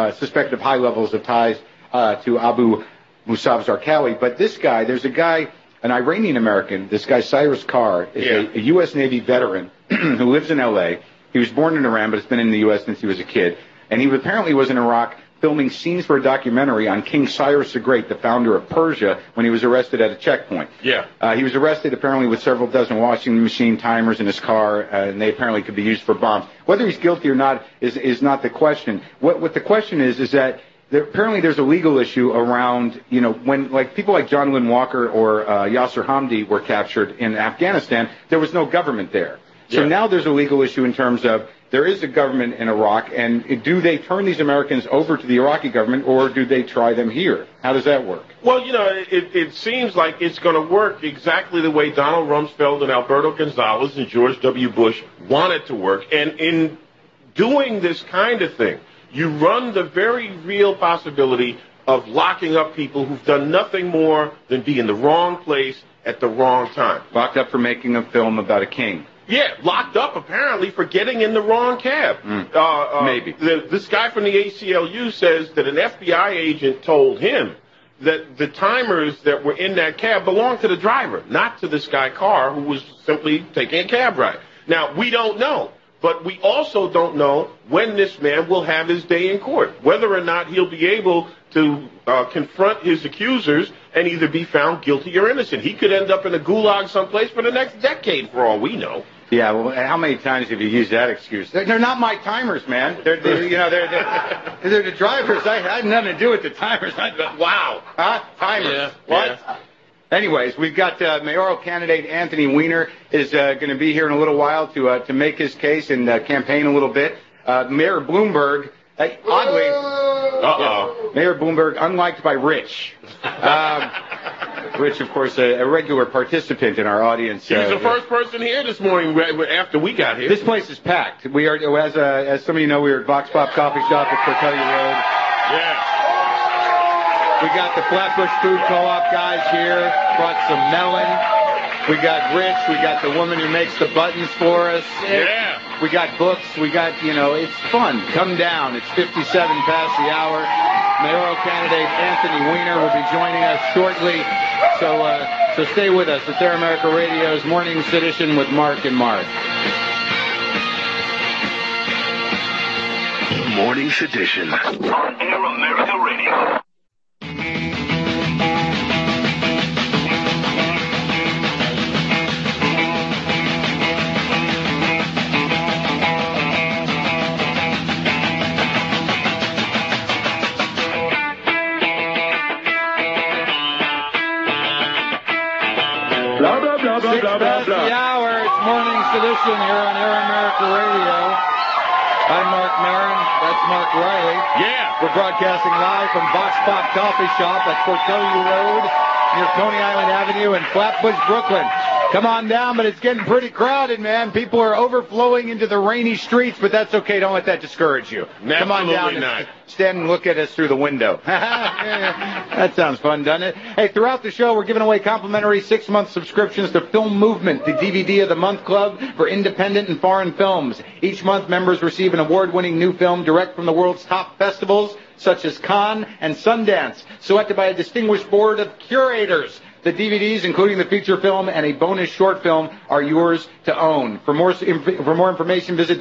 of high levels of ties to Abu Musab Zarqawi. But this guy, there's a guy, an Iranian American, this guy Cyrus Carr, is a U.S. Navy veteran who lives in L.A. He was born in Iran, but has been in the U.S. since he was a kid. And he apparently was in Iraq filming scenes for a documentary on King Cyrus the Great, the founder of Persia, when he was arrested at a checkpoint. Yeah. He was arrested apparently with several dozen washing machine timers in his car, and they apparently could be used for bombs. Whether he's guilty or not is not the question. What the question is that apparently there's a legal issue around, when people like John Lynn Walker or Yasser Hamdi were captured in Afghanistan, there was no government there. So now there's a legal issue in terms of there is a government in Iraq, and do they turn these Americans over to the Iraqi government, or do they try them here? How does that work? Well, it seems like it's going to work exactly the way Donald Rumsfeld and Alberto Gonzalez and George W. Bush wanted to work. And in doing this kind of thing, you run the very real possibility of locking up people who've done nothing more than be in the wrong place at the wrong time. Locked up for making a film about a king. Yeah, locked up apparently for getting in the wrong cab. Maybe. This guy from the ACLU says that an FBI agent told him that the timers that were in that cab belonged to the driver, not to this guy Carr, who was simply taking a cab ride. Now, we don't know, but we also don't know when this man will have his day in court, whether or not he'll be able to confront his accusers and either be found guilty or innocent. He could end up in a gulag someplace for the next decade, for all we know. Yeah, well, how many times have you used that excuse? They're not my timers, man. They're the drivers. I had nothing to do with the timers. Wow. Huh? Timers. Yeah, what? Yeah. Anyways, we've got mayoral candidate Anthony Weiner is going to be here in a little while to make his case and campaign a little bit. Mayor Bloomberg, oddly, Mayor Bloomberg, unliked by Rich. Rich, of course, a regular participant in our audience. He was the first person here this morning after we got here. This place is packed. We are, as some of you know, we are at Vox Pop Coffee Shop at Cortellia Road. Yeah. We got the Flatbush Food Co-op guys here. Brought some melon. We got Rich. We got the woman who makes the buttons for us. Yeah. We got books. We got, it's fun. Come down. It's 57 past the hour. Mayoral candidate Anthony Weiner will be joining us shortly. So stay with us. It's Air America Radio's Morning Sedition with Mark and Mark. Morning Sedition on Air America Radio. Blah, blah, blah. The hour. It's Morning Sedition here on Air America Radio. I'm Mark Maron. That's Mark Riley. Yeah. We're broadcasting live from Vox Pop Coffee Shop at Cortellia Road near Coney Island Avenue in Flatbush, Brooklyn. Come on down, but it's getting pretty crowded, man. People are overflowing into the rainy streets, but that's okay. Don't let that discourage you. Absolutely Come on down and stand and look at us through the window. That sounds fun, doesn't it? Hey, throughout the show, we're giving away complimentary 6-month subscriptions to Film Movement, the DVD of the Month Club for independent and foreign films. Each month, members receive an award-winning new film direct from the world's top festivals, such as Cannes and Sundance, selected by a distinguished board of curators. The DVDs, including the feature film and a bonus short film, are yours to own. For more information, visit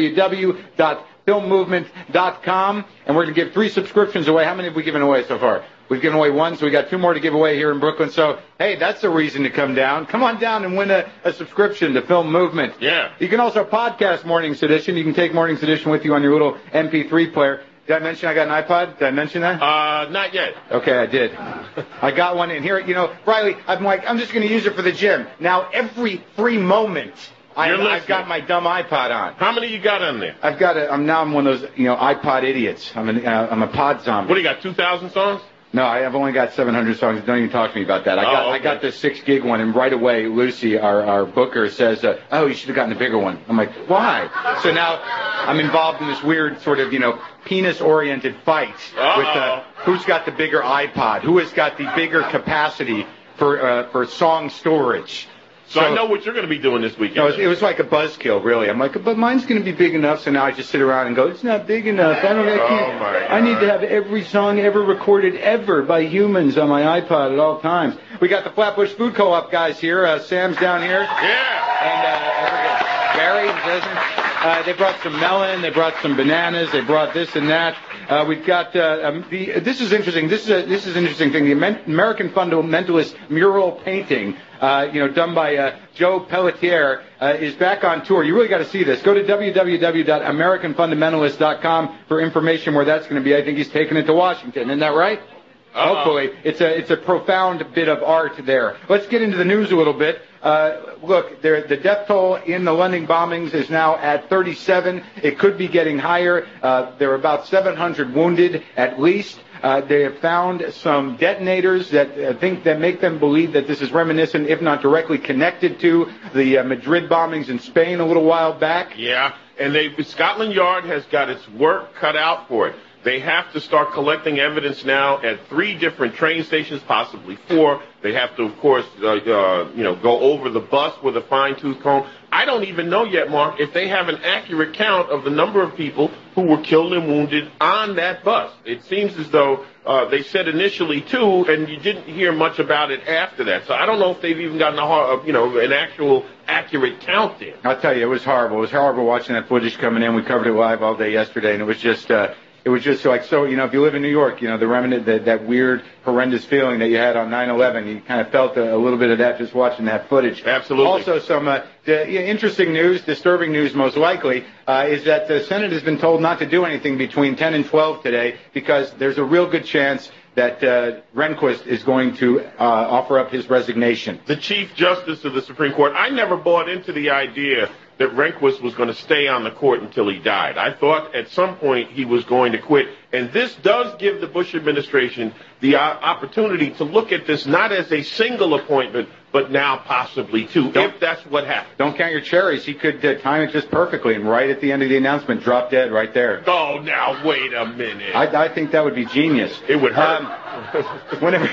www.filmmovement.com. And we're going to give 3 subscriptions away. How many have we given away so far? We've given away 1, so we got 2 more to give away here in Brooklyn. So, hey, that's a reason to come down. Come on down and win a subscription to Film Movement. Yeah. You can also podcast Morning Sedition. You can take Morning Sedition with you on your little MP3 player. Did I mention I got an iPod? Did I mention that? Not yet. Okay, I did. I got one in here. Riley, I'm just going to use it for the gym. Now, every free moment I've got my dumb iPod on. How many you got on there? I'm one of those, iPod idiots. I'm a pod zombie. What do you got, 2,000 songs? No, I've only got 700 songs. Don't even talk to me about that. I got the 6 gig one, and right away, Lucy, our booker, says, you should have gotten the bigger one. I'm like, why? So now I'm involved in this weird sort of, penis-oriented fight with who's got the bigger iPod, who has got the bigger capacity for song storage. So I know what you're going to be doing this weekend. No, it was like a buzzkill, really. I'm like, but mine's going to be big enough, so now I just sit around and go, it's not big enough. I need to have every song ever recorded ever by humans on my iPod at all times. We got the Flatbush Food Co-op guys here. Sam's down here. Yeah. And Barry, they brought some melon, they brought some bananas, they brought this and that. We've got this is interesting. This is an interesting thing. The American Fundamentalist mural painting, done by Joe Pelletier, is back on tour. You really got to see this. Go to www.americanfundamentalist.com for information where that's going to be. I think he's taking it to Washington. Isn't that right? Hopefully. It's a profound bit of art there. Let's get into the news a little bit. Look, the death toll in the London bombings is now at 37. It could be getting higher. There are about 700 wounded at least. They have found some detonators that make them believe that this is reminiscent, if not directly connected to the Madrid bombings in Spain a little while back. Yeah, and Scotland Yard has got its work cut out for it. They have to start collecting evidence now at 3 different train stations, possibly 4. They have to, of course, go over the bus with a fine-tooth comb. I don't even know yet, Mark, if they have an accurate count of the number of people who were killed and wounded on that bus. It seems as though they said initially 2, and you didn't hear much about it after that. So I don't know if they've even gotten an actual accurate count there. I'll tell you, it was horrible. It was horrible watching that footage coming in. We covered it live all day yesterday, and it was just if you live in New York, the remnant, that weird, horrendous feeling that you had on 9/11, you kind of felt a little bit of that just watching that footage. Absolutely. Also, some interesting news, disturbing news most likely, is that the Senate has been told not to do anything between 10 and 12 today because there's a real good chance that Rehnquist is going to offer up his resignation. The Chief Justice of the Supreme Court. I never bought into the idea that Rehnquist was going to stay on the court until he died. I thought at some point he was going to quit. And this does give the Bush administration the opportunity to look at this not as a single appointment, but now possibly 2, if that's what happens. Don't count your cherries. He could time it just perfectly, and right at the end of the announcement, drop dead right there. Oh, now, wait a minute. I think that would be genius. It would hurt. Whenever...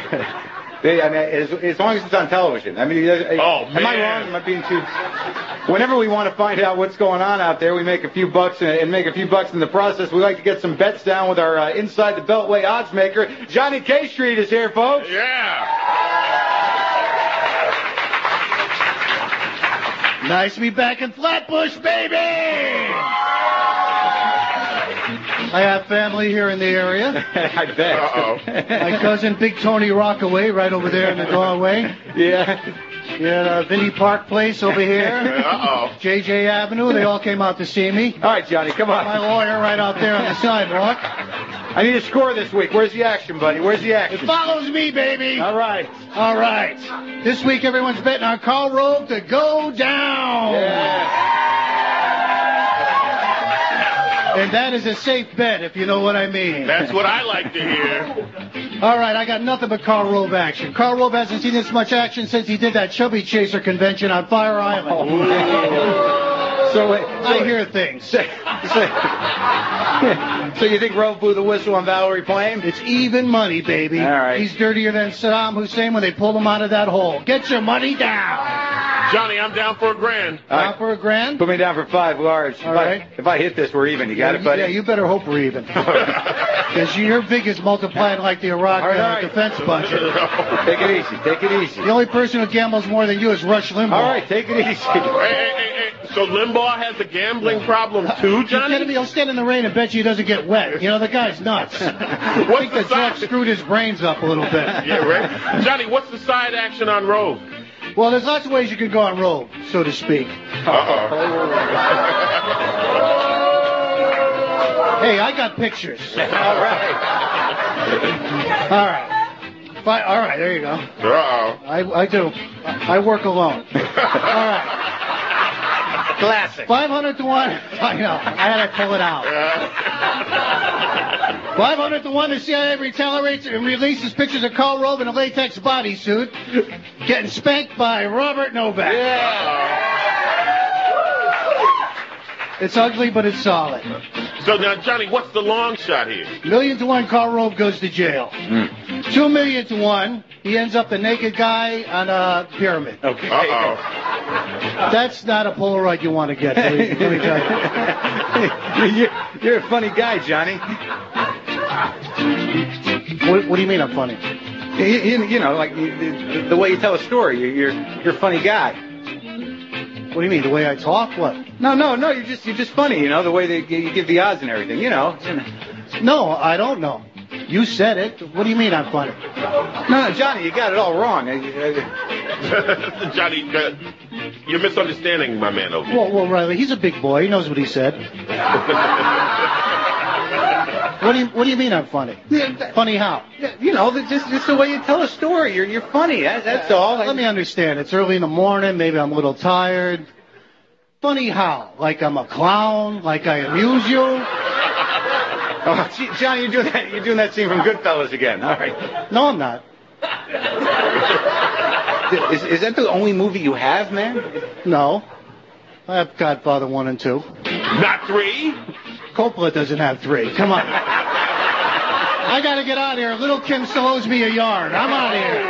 as long as it's on television. I mean, am I wrong? Am I being too... Whenever we want to find out what's going on out there, we make a few bucks and make a few bucks in the process. We like to get some bets down with our Inside the Beltway odds maker. Johnny K. Street is here, folks. Yeah. Nice to be back in Flatbush, baby! I have family here in the area. I bet. Uh-oh. My cousin, Big Tony Rockaway, right over there in the doorway. Yeah. Yeah, Vinnie Park Place over here. Uh-oh. JJ Avenue, they all came out to see me. All right, Johnny, come on. My lawyer right out there on the sidewalk. I need a score this week. Where's the action, buddy? Where's the action? It follows me, baby. All right. All right. This week, everyone's betting on Karl Rove to go down. Yeah. And that is a safe bet, if you know what I mean. That's what I like to hear. All right, I got nothing but Karl Rove action. Karl Rove hasn't seen this much action since he did that Chubby Chaser convention on Fire Island. So I hear things. So you think Rove blew the whistle on Valerie Plame? It's even money, baby. All right. He's dirtier than Saddam Hussein when they pulled him out of that hole. Get your money down. Johnny, I'm down for $1,000. Down for $1,000? Put me down for 5 large. All right. If I hit this, we're even. You got it, buddy? Yeah, you better hope we're even. Because your big is multiplied like the Iraq defense budget. Take it easy. Take it easy. The only person who gambles more than you is Rush Limbaugh. All right, take it easy. Hey. So Limbaugh has a gambling problem too, Johnny? He'll stand in the rain and bet you he doesn't get wet. The guy's nuts. I think the drug screwed his brains up a little bit. Yeah, right. Johnny, what's the side action on Rove? Well, there's lots of ways you can go on Rove, so to speak. Hey, I got pictures. All right. All right, there you go. Uh-oh. I do. I work alone. All right. Classic. 500 to 1. I know. I had to pull it out. 500 to 1. The CIA retaliates and releases pictures of Karl Rove in a latex bodysuit getting spanked by Robert Novak. Yeah. It's ugly, but it's solid. So now, Johnny, what's the long shot here? 1,000,000 to 1, Karl Rove goes to jail. 2,000,000 to 1, he ends up the naked guy on a pyramid. Okay. Uh-oh. That's not a Polaroid you want to get. Let me tell you. You're a funny guy, Johnny. What do you mean I'm funny? You know, like the way you tell a story. You're a funny guy. What do you mean? The way I talk? What? No. You're just funny. You know, the way that you give the odds and everything. You know. No, I don't know. You said it. What do you mean I'm funny? No, Johnny, you got it all wrong. Johnny, you're misunderstanding my man over here. Well, Riley, he's a big boy. He knows what he said. What do you mean I'm funny? Funny how? You know, just the way you tell a story. You're funny. That's all. Let me understand. It's early in the morning. Maybe I'm a little tired. Funny how? Like I'm a clown? Like I amuse you? Oh, Johnny, you're doing that scene from Goodfellas again. All right. No, I'm not. Is that the only movie you have, man? No. I have Godfather 1 and 2. Not 3? Coppola doesn't have 3. Come on. I gotta get out of here. Little Kim still owes me a yard. I'm out of here.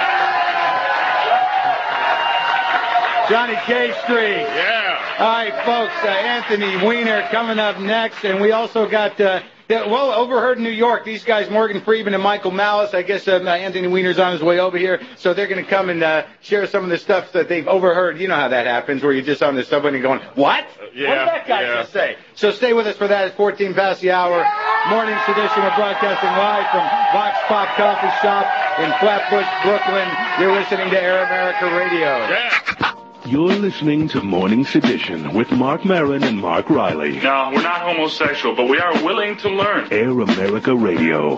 Johnny K Street. Yeah. All right, folks. Anthony Weiner coming up next, and we also got. Well, overheard in New York, these guys, Morgan Freeman and Michael Malice, I guess Anthony Weiner's on his way over here, so they're going to come and share some of the stuff that they've overheard. You know how that happens, where you're just on the subway and you're going, what? Yeah, what did that guy just say? So stay with us for that. It's 14 past the hour. Morning Sedition. We're broadcasting live from Vox Pop Coffee Shop in Flatbush, Brooklyn. You're listening to Air America Radio. Yeah. You're listening to Morning Sedition with Mark Maron and Mark Riley. No, we're not homosexual, but we are willing to learn. Air America Radio.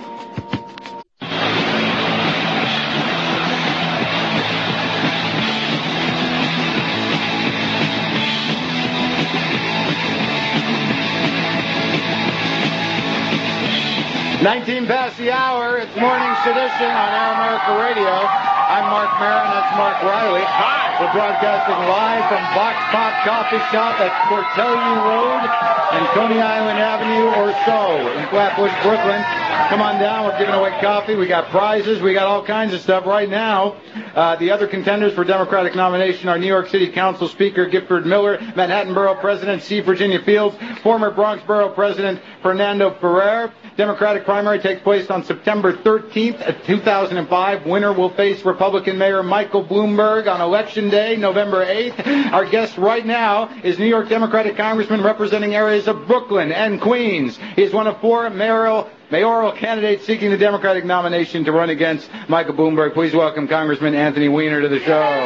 $19 past the hour. It's Morning Sedition on Air America Radio. I'm Mark Maron. That's Mark Riley. Hi. We're broadcasting live from Vox Pop Coffee Shop at Cortelyou Road and Coney Island Avenue or so in Flatbush, Brooklyn. Come on down. We're giving away coffee. We got prizes. We got all kinds of stuff right now. The other contenders for Democratic nomination are New York City Council Speaker Gifford Miller, Manhattan Borough President C. Virginia Fields, former Bronx Borough President Fernando Ferrer. Democratic primary takes place on September 13th, 2005. Winner will face Republican Mayor Michael Bloomberg on Election Day, November 8th. Our guest right now is New York Democratic Congressman representing areas of Brooklyn and Queens. He is one of 4 mayoral candidates seeking the Democratic nomination to run against Michael Bloomberg. Please welcome Congressman Anthony Weiner to the show.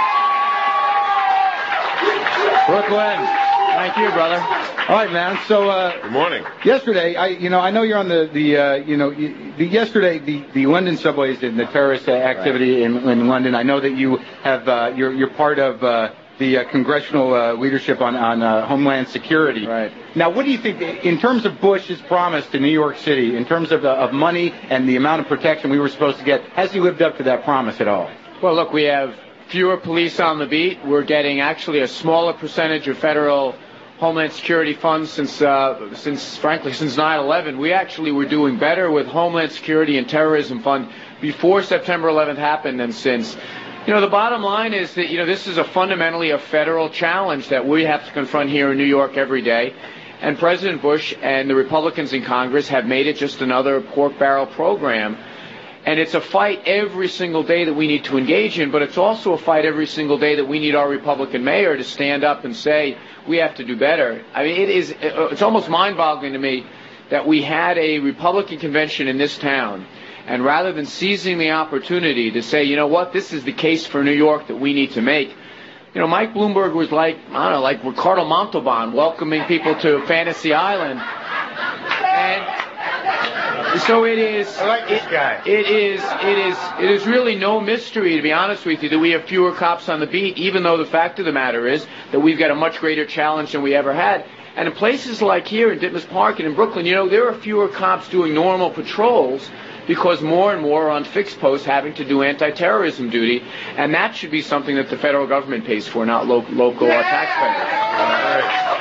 Brooklyn. Thank you, brother. All right, man. So, Good morning. Yesterday, I know you're on yesterday, the London subways and the terrorist activity in London. I know that you have, you're part of, the congressional leadership on Homeland Security. Right. Now, what do you think, in terms of Bush's promise to New York City, in terms of money and the amount of protection we were supposed to get, has he lived up to that promise at all? Well, look, we have fewer police on the beat. We're getting actually a smaller percentage of federal Homeland Security funds since 9/11. We actually were doing better with Homeland Security and Terrorism Fund before September 11th happened than since. The bottom line is that, this is fundamentally a federal challenge that we have to confront here in New York every day. And President Bush and the Republicans in Congress have made it just another pork barrel program. And it's a fight every single day that we need to engage in, but it's also a fight every single day that we need our Republican mayor to stand up and say, we have to do better. I mean, it's almost mind-boggling to me that we had a Republican convention in this town, and rather than seizing the opportunity to say, you know what, this is the case for New York that we need to make, Mike Bloomberg was like Ricardo Montalban welcoming people to Fantasy Island. So it is. I like this guy. It is really no mystery, to be honest with you, that we have fewer cops on the beat, even though the fact of the matter is that we've got a much greater challenge than we ever had. And in places like here in Ditmas Park and in Brooklyn, there are fewer cops doing normal patrols because more and more are on fixed posts having to do anti-terrorism duty, and that should be something that the federal government pays for, not local taxpayers.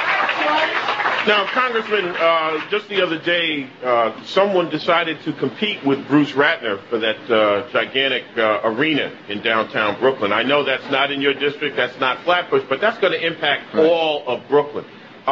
Now, Congressman, just the other day, someone decided to compete with Bruce Ratner for that gigantic arena in downtown Brooklyn. I know that's not in your district, that's not Flatbush, but that's going to impact all of Brooklyn.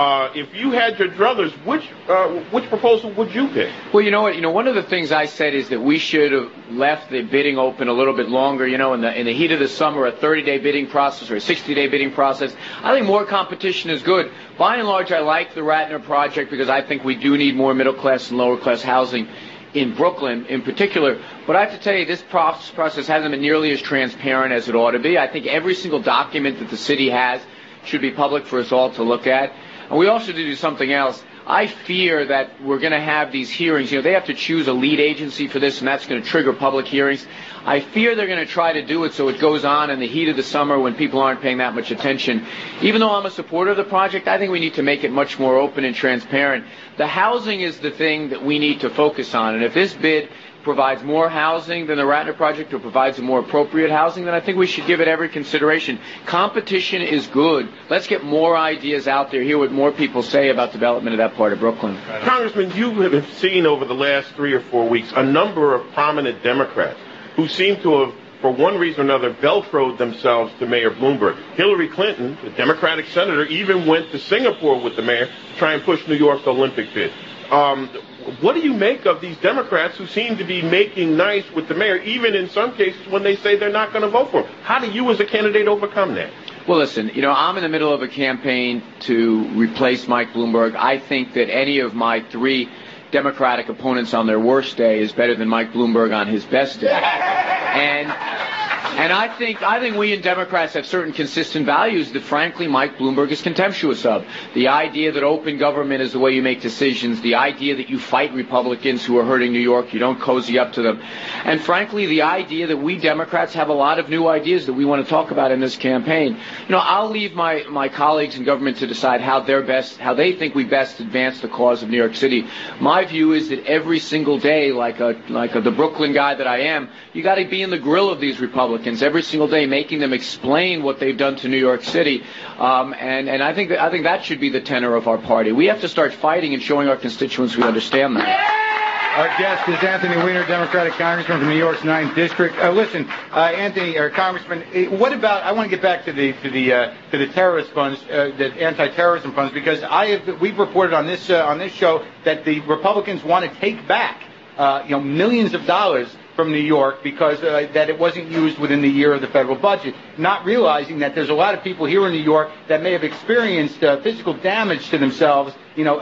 If you had your druthers, which proposal would you pick? Well, you know what? One of the things I said is that we should have left the bidding open a little bit longer. In the heat of the summer, a 30-day bidding process or a 60-day bidding process. I think more competition is good. By and large, I like the Ratner project because I think we do need more middle-class and lower-class housing in Brooklyn in particular. But I have to tell you, this process hasn't been nearly as transparent as it ought to be. I think every single document that the city has should be public for us all to look at. And we also do something else. I fear that we're going to have these hearings. They have to choose a lead agency for this, and that's going to trigger public hearings. I fear they're going to try to do it so it goes on in the heat of the summer when people aren't paying that much attention. Even though I'm a supporter of the project, I think we need to make it much more open and transparent. The housing is the thing that we need to focus on, and if this bid provides more housing than the Ratner project or provides a more appropriate housing, then I think we should give it every consideration. Competition is good. Let's get more ideas out there, hear what more people say about development of that part of Brooklyn. Congressman, you have seen over the last 3 or 4 weeks a number of prominent Democrats who seem to have, for one reason or another, velcroed themselves to Mayor Bloomberg. Hillary Clinton, the Democratic senator, even went to Singapore with the mayor to try and push New York's Olympic bid. What do you make of these Democrats who seem to be making nice with the mayor, even in some cases when they say they're not going to vote for him? How do you as a candidate overcome that? Well, listen, I'm in the middle of a campaign to replace Mike Bloomberg. I think that any of my 3 Democratic opponents on their worst day is better than Mike Bloomberg on his best day. And I think we in Democrats have certain consistent values that, frankly, Mike Bloomberg is contemptuous of. The idea that open government is the way you make decisions, the idea that you fight Republicans who are hurting New York, you don't cozy up to them, and, frankly, the idea that we Democrats have a lot of new ideas that we want to talk about in this campaign. I'll leave my colleagues in government to decide how they think we best advance the cause of New York City. My view is that every single day, like the Brooklyn guy that I am, you got to be in the grill of these Republicans every single day, making them explain what they've done to New York City, and I think that should be the tenor of our party. We have to start fighting and showing our constituents we understand that. Our guest is Anthony Weiner, Democratic Congressman from New York's 9th District. Listen, Anthony, or Congressman, what about? I want to get back to the terrorist funds, the anti-terrorism funds, because we've reported on this show that the Republicans want to take back millions of dollars from New York because that it wasn't used within the year of the federal budget, not realizing that there's a lot of people here in New York that may have experienced physical damage to themselves,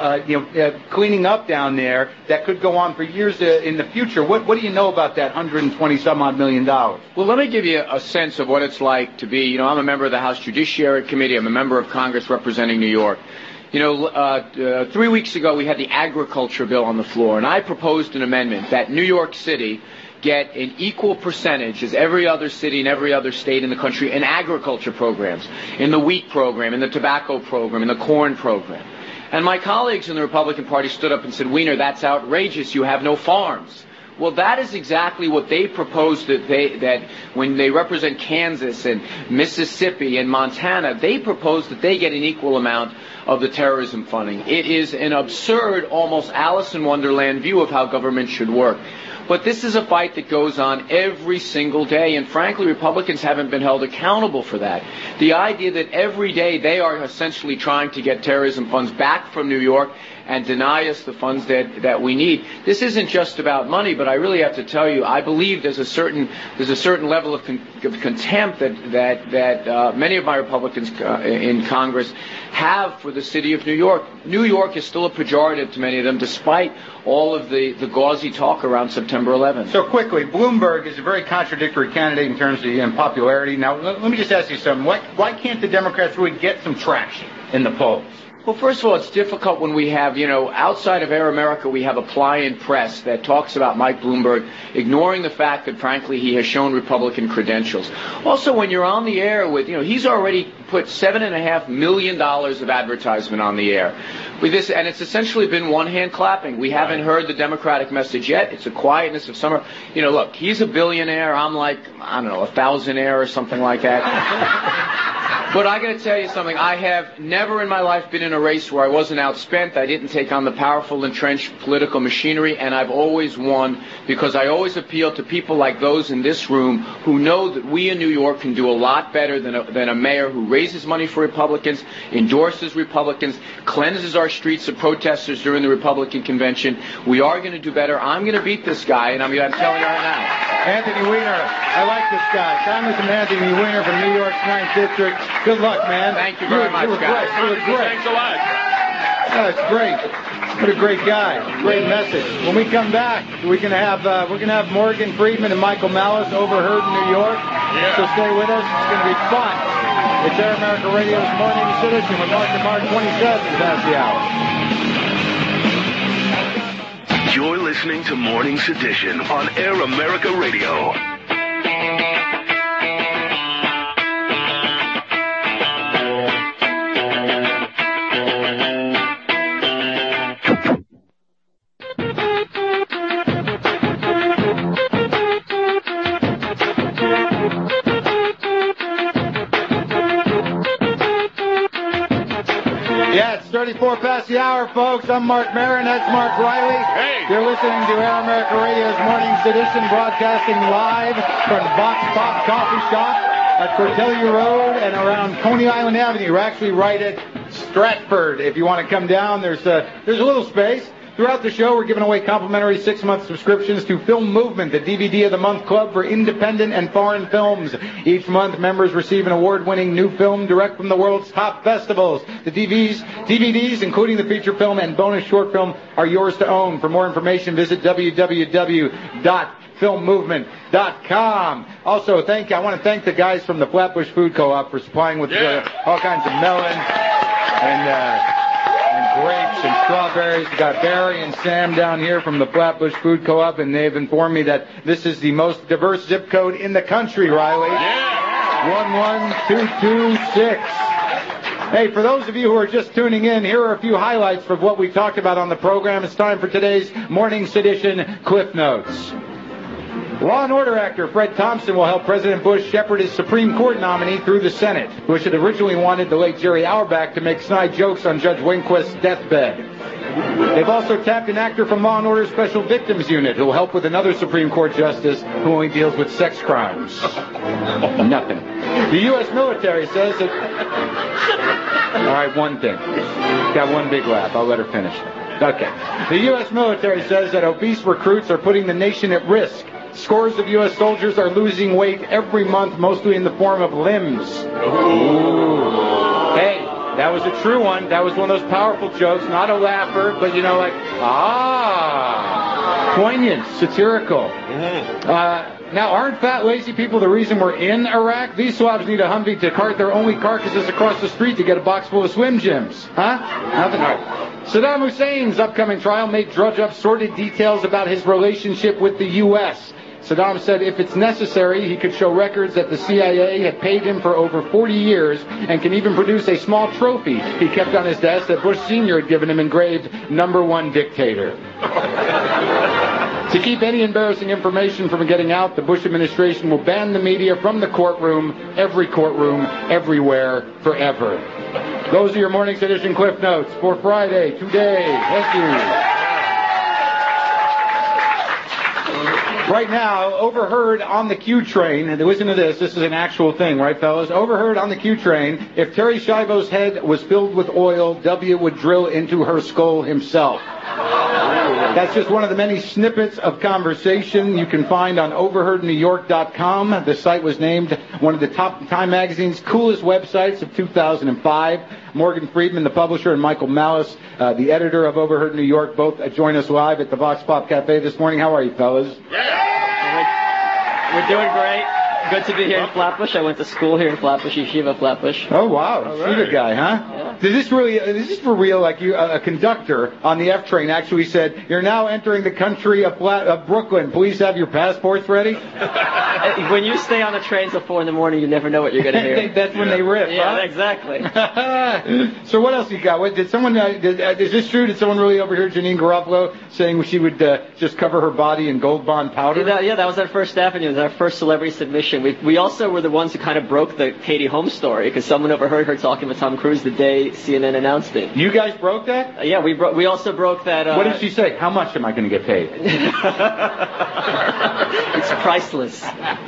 cleaning up down there that could go on for years in the future. What do you know about that $120-some-odd million? Well, let me give you a sense of what it's like to be, I'm a member of the House Judiciary Committee. I'm a member of Congress representing New York. 3 weeks ago we had the agriculture bill on the floor, and I proposed an amendment that New York City get an equal percentage as every other city and every other state in the country in agriculture programs, in the wheat program, in the tobacco program, in the corn program. And my colleagues in the Republican Party stood up and said, Weiner, that's outrageous. You have no farms. Well, that is exactly what they proposed that when they represent Kansas and Mississippi and Montana, they propose that they get an equal amount of the terrorism funding. It is an absurd, almost Alice in Wonderland view of how government should work. But this is a fight that goes on every single day, and frankly, Republicans haven't been held accountable for that. The idea that every day they are essentially trying to get terrorism funds back from New York and deny us the funds that we need. This isn't just about money, but I really have to tell you, I believe there's a certain level of contempt that many of my Republicans in Congress have for the city of New York. New York is still a pejorative to many of them, despite all of the gauzy talk around September 11th. So quickly, Bloomberg is a very contradictory candidate in terms of popularity. Now, let me just ask you something. Why can't the Democrats really get some traction in the polls? Well, first of all, it's difficult when we have, outside of Air America, we have a pliant press that talks about Mike Bloomberg, ignoring the fact that, frankly, he has shown Republican credentials. Also, when you're on the air with, he's already put $7.5 million of advertisement on the air with this, and it's essentially been one-hand clapping. We haven't heard the Democratic message yet. It's a quietness of summer. Look, he's a billionaire. I'm like, I don't know, a thousandaire or something like that. But I got to tell you something. I have never in my life been in a race where I wasn't outspent. I didn't take on the powerful, entrenched political machinery, and I've always won because I always appeal to people like those in this room who know that we in New York can do a lot better than a mayor who raises money for Republicans, endorses Republicans, cleanses our streets of protesters during the Republican convention. We are going to do better. I'm going to beat this guy, and I'm telling you right now. Anthony Weiner. I like this guy. Congressman Anthony Weiner from New York's 9th District. Good luck, man. Thank you very much, guys. You were great. Thanks a lot. That's great. What a great guy. Great message. When we come back, we're gonna have Morgan Friedman and Michael Malice overheard in New York. Yeah. So stay with us. It's gonna be fun. It's Air America Radio's Morning Citizen with Mark and Mark 27 past the hour. You're listening to Morning Sedition on Air America Radio. Yeah, it's 34 past the hour, folks. I'm Mark Maron. That's Mark Riley. Hey. You're listening to Air America Radio's Morning Sedition, broadcasting live from the Vox Pop Coffee Shop at Cortelyou Road and around Coney Island Avenue. We're actually right at Stratford. If you want to come down, there's a little space. Throughout the show, we're giving away complimentary 6-month subscriptions to Film Movement, the DVD of the Month Club for independent and foreign films. Each month, members receive an award-winning new film direct from the world's top festivals. The DVDs, including the feature film and bonus short film, are yours to own. For more information, visit www.filmmovement.com. Also, I want to thank the guys from the Flatbush Food Co-op for supplying with all kinds of melon and grapes and strawberries. We got Barry and Sam down here from the Flatbush Food Co-op, and they've informed me that this is the most diverse zip code in the country, Riley. Yeah. 11226. Hey, for those of you who are just tuning in, here are a few highlights from what we talked about on the program. It's time for today's Morning Sedition Cliff Notes. Law and Order actor Fred Thompson will help President Bush shepherd his Supreme Court nominee through the Senate. Bush had originally wanted the late Jerry Auerbach to make snide jokes on Judge Rehnquist's deathbed. They've also tapped an actor from Law and Order Special Victims Unit who will help with another Supreme Court justice who only deals with sex crimes. Nothing. The U.S. military says that... All right, one thing. Got one big laugh. I'll let her finish. Okay. The U.S. military says that obese recruits are putting the nation at risk. Scores of U.S. soldiers are losing weight every month, mostly in the form of limbs. Ooh. Hey, that was a true one. That was one of those powerful jokes, not a laugher, but poignant, satirical. Now, aren't fat, lazy people the reason we're in Iraq? These swabs need a Humvee to cart their only carcasses across the street to get a box full of Swim Jims. Huh? Nothing. All right. Saddam Hussein's upcoming trial may drudge up sordid details about his relationship with the U.S. Saddam said if it's necessary, he could show records that the CIA had paid him for over 40 years and can even produce a small trophy he kept on his desk that Bush Sr. had given him engraved '1 Dictator. To keep any embarrassing information from getting out, the Bush administration will ban the media from the courtroom, everywhere, forever. Those are your Morning Sedition Cliff Notes for Friday, today. Thank you. Right now, overheard on the Q train, and listen to this, this is an actual thing, right, fellas? Overheard on the Q train, if Terry Schiavo's head was filled with oil, W would drill into her skull himself. That's just one of the many snippets of conversation you can find on overheardnewyork.com. The site was named one of the top Time Magazine's coolest websites of 2005. Morgan Friedman, the publisher, and Michael Malice, the editor of Overheard New York, both join us live at the Vox Pop Cafe this morning. How are you, fellas? We're doing great. Good to be here in Flatbush. I went to school here in Flatbush, Yeshiva Flatbush. Oh, wow. Right. Yeshiva guy, huh? Yeah. Is this for real? Like a conductor on the F train actually said, "You're now entering the country of Brooklyn. Please have your passports ready." When you stay on the train till 4 a.m, you never know what you're going to hear. That's when they rip. Yeah, huh? exactly. So what else you got? Did someone? Is this true? Did someone really overhear Janine Garofalo saying she would just cover her body in Gold Bond powder? Yeah, that was our first avenue. It was our first celebrity submission. We also were the ones who kind of broke the Katie Holmes story because someone overheard her talking with Tom Cruise the day CNN announced it. You guys broke that? Yeah, we also broke that. What did she say? How much am I going to get paid? It's priceless.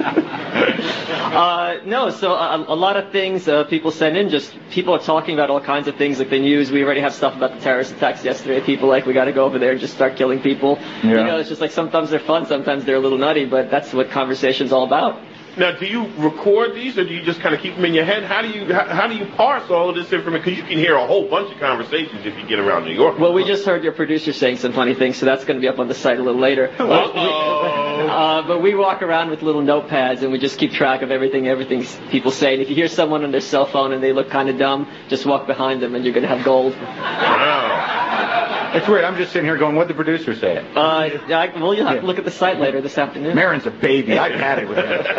No, so a lot of things people send in. Just people are talking about all kinds of things like the news. We already have stuff about the terrorist attacks yesterday. People like we got to go over there and just start killing people. Yeah. You know, it's just like sometimes they're fun, sometimes they're a little nutty, but that's what conversation's all about. Now, do you record these, or do you just kind of keep them in your head? How do you parse all of this information? Because you can hear a whole bunch of conversations if you get around New York. Well, we just heard your producer saying some funny things, so that's going to be up on the site a little later. But we walk around with little notepads, and we just keep track of everything people say. And if you hear someone on their cell phone and they look kind of dumb, just walk behind them, and you're going to have gold. Wow. It's weird. I'm just sitting here going, what'd the producer say? Well, you'll have to look at the site later this afternoon. Marin's a baby. I've had it with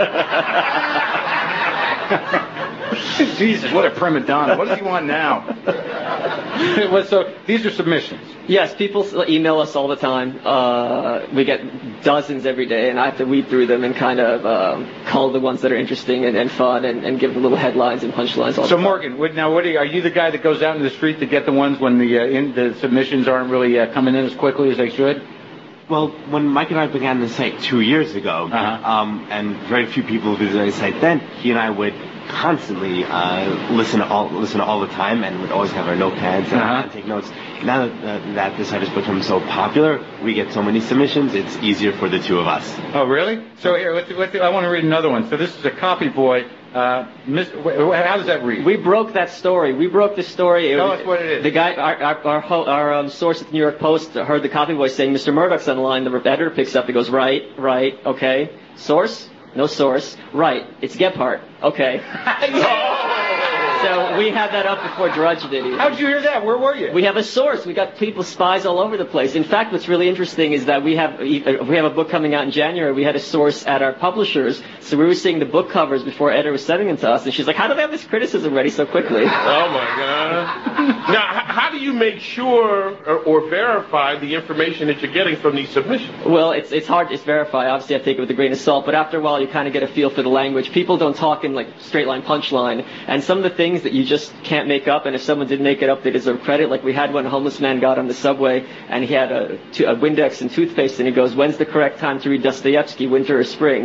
him. Jesus, what a prima donna. What does he want now? So these are submissions. Yes, people email us all the time. We get dozens every day, and I have to weed through them and kind of cull the ones that are interesting and fun and give them little headlines and punchlines all the time. So, Morgan, are you the guy that goes out in the street to get the ones when the submissions aren't really coming in as quickly as they should? Well, when Mike and I began the site 2 years ago, and very few people visited the site then, he and I would constantly listen all the time and would always have our notepads and take notes. Now that the site has become so popular, we get so many submissions, it's easier for the two of us. Oh, really? So here, I want to read another one. So this is a copy boy. How does that read? We broke that story. We broke the story. Tell us what it is. The guy, our source at the New York Post heard the copy boy saying, "Mr. Murdoch's on the line." The editor picks up. He goes, right, okay. Source? No source. Right. It's Gephardt. Okay. So we had that up before Drudge did it. How'd you hear that? Where were you? We have a source. We got spies all over the place. In fact, what's really interesting is that we have a book coming out in January. We had a source at our publishers, so we were seeing the book covers before Eder was sending them to us, and she's like, "How do they have this criticism ready so quickly?" Oh my God! Now, how do you make sure or verify the information that you're getting from these submissions? Well, it's hard to verify. Obviously, I take it with a grain of salt, but after a while, you kind of get a feel for the language. People don't talk in like straight line punchline, and some of the things that you just can't make up, and if someone did make it up, they deserve credit. Like we had one homeless man got on the subway, and he had a Windex and toothpaste, and he goes, "When's the correct time to read Dostoevsky, winter or spring?"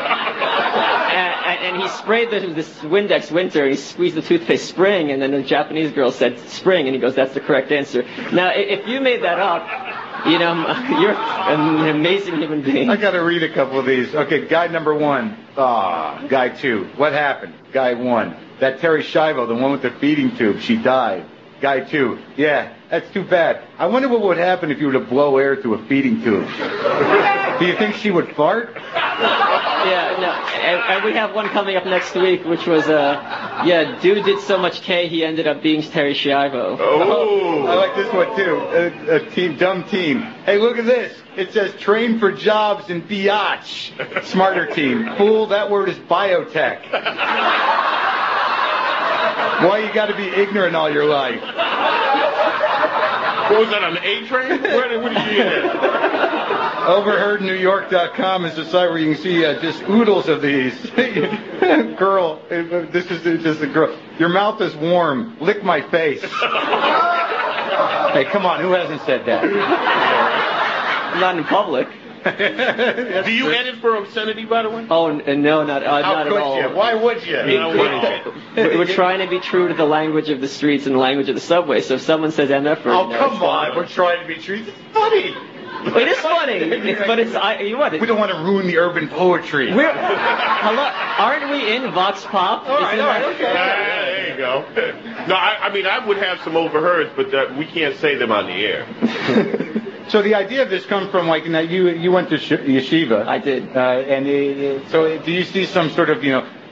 and he sprayed this Windex winter, and he squeezed the toothpaste spring, and then the Japanese girl said spring, and he goes, "That's the correct answer." Now, if you made that up, you know, you're an amazing human being. I got to read a couple of these. Okay, guy number 1. Guy 2. What happened? Guy 1. That Terry Schiavo, the one with the feeding tube, she died. Guy 2. Yeah, that's too bad. I wonder what would happen if you were to blow air through a feeding tube. Do you think she would fart? Yeah, no. And we have one coming up next week, which was, dude did so much K, he ended up being Terry Schiavo. Oh, I like this one, too. Dumb teen. Hey, look at this. It says train for jobs in biatch. Smarter team. Fool, that word is biotech. Why you got to be ignorant all your life? What was that, on the A train? What did you get? OverheardNewYork.com is the site where you can see just oodles of these. Girl, this is just a girl. Your mouth is warm. Lick my face. Hey, come on, who hasn't said that? Not in public. Do you edit for obscenity, by the way? Oh, no, not at all. You? Why would you? We're trying to be true to the language of the streets and the language of the subway. So if someone says MF, come on, we're trying to be true. It's funny. It is funny, but it's we don't want to ruin the urban poetry. Hello, aren't we in Vox Pop? All right, okay. There you go. No, I mean I would have some overheards, but we can't say them on the air. So the idea of this comes from now you went to yeshiva. I did. So do you see some sort of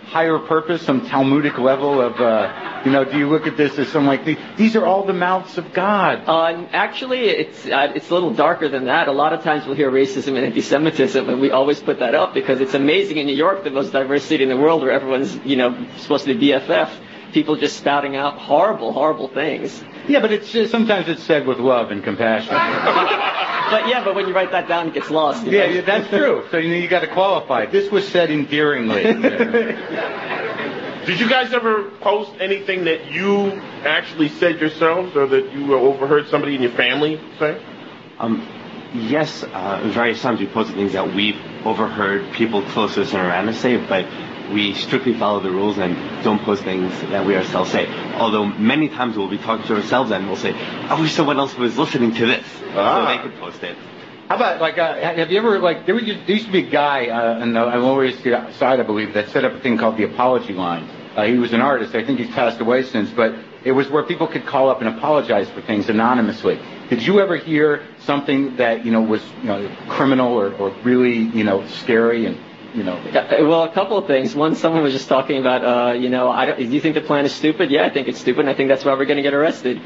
higher purpose, some Talmudic level of, do you look at this as something like, these are all the mouths of God? Actually, it's a little darker than that. A lot of times we'll hear racism and anti-Semitism, and we always put that up because it's amazing in New York, the most diverse city in the world, where everyone's, supposed to be BFF. People just spouting out horrible, horrible things. Yeah, but sometimes it's said with love and compassion. but when you write that down, it gets lost. Yeah, that's true. So you got to qualify. This was said endearingly. Did you guys ever post anything that you actually said yourselves, or that you overheard somebody in your family say? Yes, various times we posted things that we've overheard people closest and around us say, but we strictly follow the rules and don't post things that we ourselves say. Although many times we'll be talking to ourselves and we'll say, I wish someone else was listening to this, so they could post it. How about, have you ever, there used to be a guy on the Lower East Side, I believe, that set up a thing called the Apology Line. He was an artist. I think he's passed away since, but it was where people could call up and apologize for things anonymously. Did you ever hear something that, was, criminal or really, scary and, Well, a couple of things. One, someone was just talking about, do you think the plan is stupid? Yeah, I think it's stupid, and I think that's why we're going to get arrested.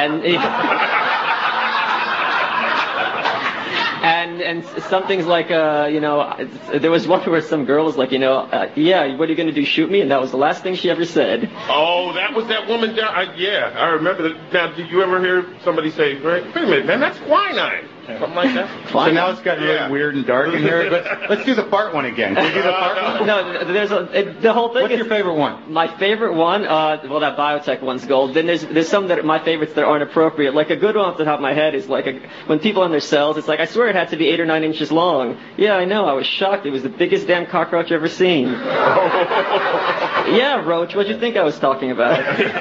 And some things like, there was one where some girl was like, yeah, what are you going to do, shoot me? And that was the last thing she ever said. Oh, that was that woman down. I remember that. Now, did you ever hear somebody say, wait a minute, man, that's quinine? Something like that. So now it's gotten really weird and dark in here. But let's do the fart one again. Can we do the fart one? No, the whole thing. What's your favorite one? My favorite one, that biotech one's gold. Then there's some that my favorites that aren't appropriate. Like a good one off the top of my head is when people on their cells, it's like, I swear it had to be 8 or 9 inches long. Yeah, I know. I was shocked. It was the biggest damn cockroach I've ever seen. Yeah, Roach. What'd you think I was talking about?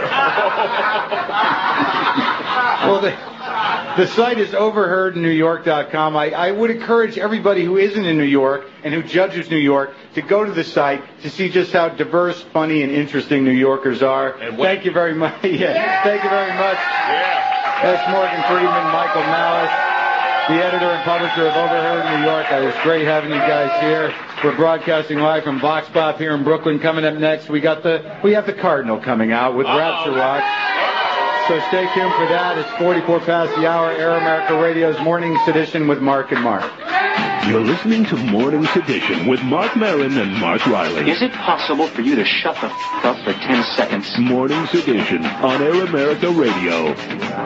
Well, the site is overheardnewyork.com. I would encourage everybody who isn't in New York and who judges New York to go to the site to see just how diverse, funny, and interesting New Yorkers are. Thank you very much. Thank you very much. That's Morgan Friedman, Michael Malice, the editor and publisher of Overheard New York. It was great having you guys here. We're broadcasting live from Vox Pop here in Brooklyn. Coming up next, we have the Cardinal coming out with Rapture Watch. So stay tuned for that. It's 44 past the hour. Air America Radio's Morning Sedition with Mark and Mark. You're listening to Morning Sedition with Mark Maron and Mark Riley. Is it possible for you to shut the f*** up for 10 seconds? Morning Sedition on Air America Radio.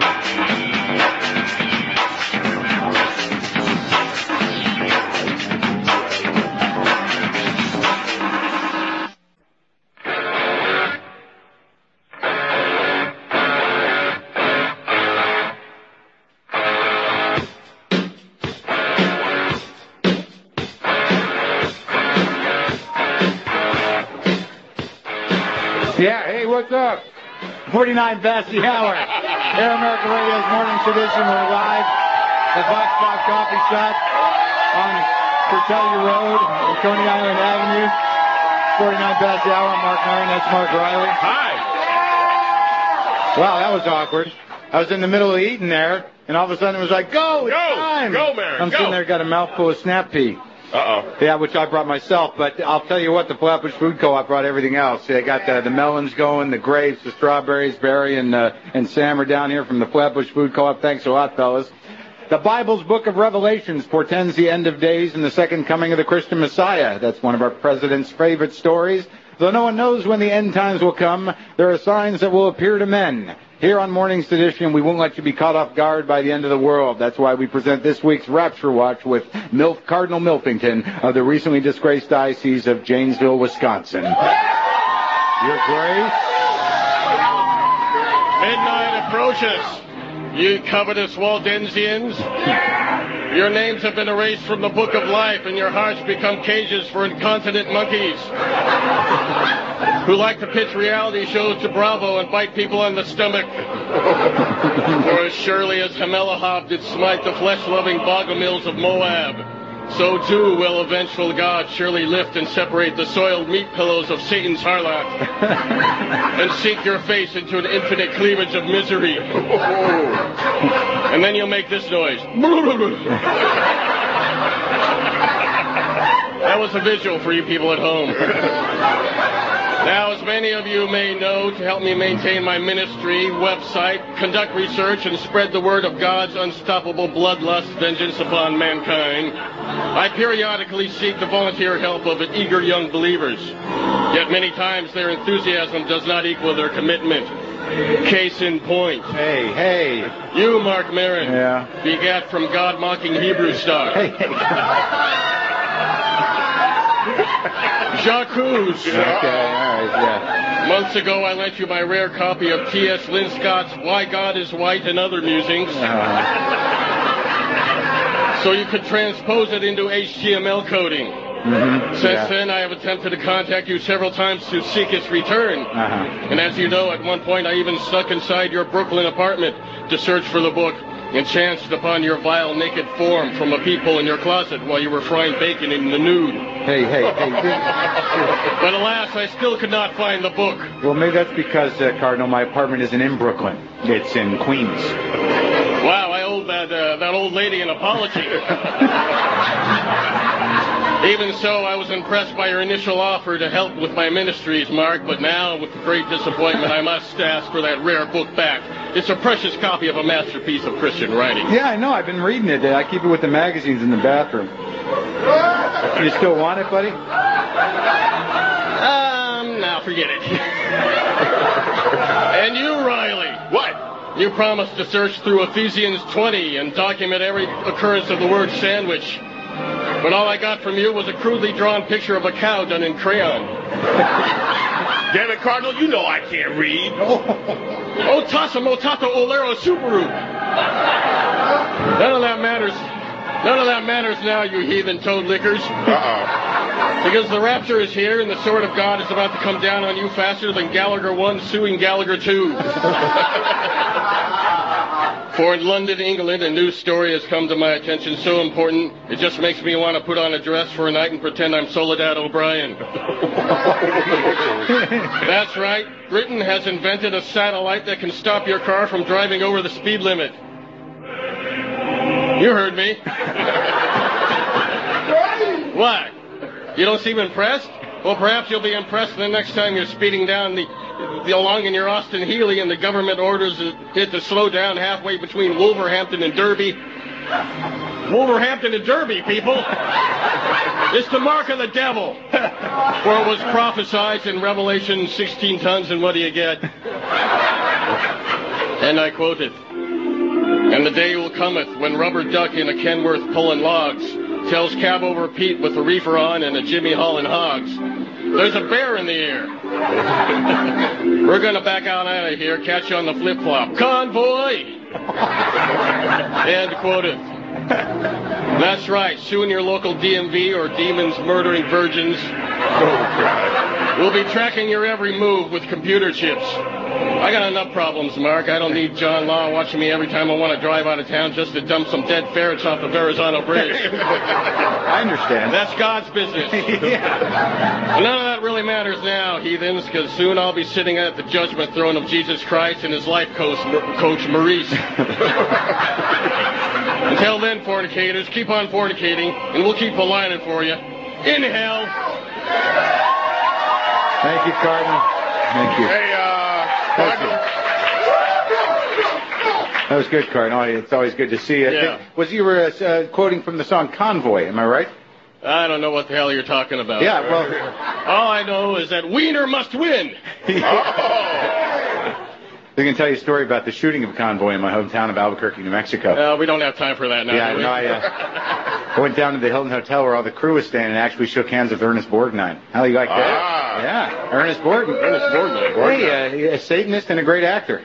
Yeah, hey, what's up? 49 past the hour. Air America Radio's Morning Sedition. We're live at Vox Pop Coffee Shop on Cortellia Road, Coney Island Avenue. 49 past the hour. I'm Mark Maron. That's Mark Riley. Hi. Wow, that was awkward. I was in the middle of eating there, and all of a sudden it was like, go, it's time. Go, Maron, I'm sitting there, got a mouthful of Snap Pea. Uh-oh. Yeah, which I brought myself, but I'll tell you what, the Flatbush Food Co-op brought everything else. They got the melons going, the grapes, the strawberries. Barry and Sam are down here from the Flatbush Food Co-op. Thanks a lot, fellas. The Bible's book of Revelations portends the end of days and the second coming of the Christian Messiah. That's one of our president's favorite stories. Though no one knows when the end times will come, there are signs that will appear to men. Here on Morning Sedition, we won't let you be caught off guard by the end of the world. That's why we present this week's Rapture Watch with Cardinal Milfington of the recently disgraced Diocese of Janesville, Wisconsin. Your Grace. Midnight approaches. You covetous Waldensians. Your names have been erased from the book of life, and your hearts become cages for incontinent monkeys who like to pitch reality shows to Bravo and bite people on the stomach. For as surely as Hamelahab did smite the flesh-loving Bogomils of Moab, so too will a vengeful God surely lift and separate the soiled meat pillows of Satan's harlot and sink your face into an infinite cleavage of misery. And then you'll make this noise. That was a visual for you people at home. Now, as many of you may know, to help me maintain my ministry, website, conduct research, and spread the word of God's unstoppable bloodlust vengeance upon mankind, I periodically seek the volunteer help of eager young believers. Yet many times their enthusiasm does not equal their commitment. Case in point. Hey. You, Mark Maron. Yeah. Begat from God-mocking Hebrew stock. Hey. Jacques. Okay, all right, yeah. Months ago, I lent you my rare copy of T.S. Lynn Scott's Why God is White and Other Musings. So you could transpose it into HTML coding. Since then, I have attempted to contact you several times to seek its return. And as you know, at one point I even snuck inside your Brooklyn apartment to search for the book and chanced upon your vile naked form from a peephole in your closet while you were frying bacon in the nude. Hey. But alas, I still could not find the book. Well, maybe that's because, Cardinal, my apartment isn't in Brooklyn. It's in Queens. Wow, I owe that old lady an apology. Even so, I was impressed by your initial offer to help with my ministries, Mark, but now, with great disappointment, I must ask for that rare book back. It's a precious copy of a masterpiece of Christian writing. Yeah, I know. I've been reading it. I keep it with the magazines in the bathroom. You still want it, buddy? Now forget it. And you, Riley. What? You promised to search through Ephesians 20 and document every occurrence of the word sandwich. But all I got from you was a crudely drawn picture of a cow done in crayon. Damn it, Cardinal, you know I can't read. Oh, Tassa Motato Olero Subaru. None of that matters now, you heathen toad lickers. Because the rapture is here and the sword of God is about to come down on you faster than Gallagher 1 suing Gallagher 2. For in London, England, a news story has come to my attention so important, it just makes me want to put on a dress for a night and pretend I'm Soledad O'Brien. That's right. Britain has invented a satellite that can stop your car from driving over the speed limit. You heard me. What? You don't seem impressed? Well, perhaps you'll be impressed the next time you're speeding down along in your Austin Healey and the government orders it to slow down halfway between Wolverhampton and Derby. Wolverhampton and Derby, people. It's the mark of the devil. For it was prophesied in Revelation 16 tons, and what do you get? And I quote it. And the day will cometh when Rubber Duck in a Kenworth pulling logs tells Cab Over Pete with a reefer on and a Jimmy hauling hogs. There's a bear in the air. We're going to back out of here, catch you on the flip-flop. Convoy! And quoted. That's right, soon your local DMV or Demons Murdering Virgins will be tracking your every move with computer chips. I got enough problems, Mark. I don't need John Law watching me every time I want to drive out of town just to dump some dead ferrets off the Verrazano Bridge. I understand. That's God's business. Yeah. None of that really matters now, heathens, because soon I'll be sitting at the judgment throne of Jesus Christ and his life coach Maurice. Until then, fornicators, keep on fornicating, and we'll keep aligning for you. In hell. Thank you, Cardinal. Thank you. Hey, That was good, Cardinal. It's always good to see you. Yeah. You were quoting from the song Convoy, am I right? I don't know what the hell you're talking about. Yeah, well... All I know is that Wiener must win. I can tell you a story about the shooting of a convoy in my hometown of Albuquerque, New Mexico. We don't have time for that now. Yeah, no, I went down to the Hilton Hotel where all the crew was staying and actually shook hands with Ernest Borgnine. How do you like that? Yeah, Ernest Borgnine. Hey, a Satanist and a great actor.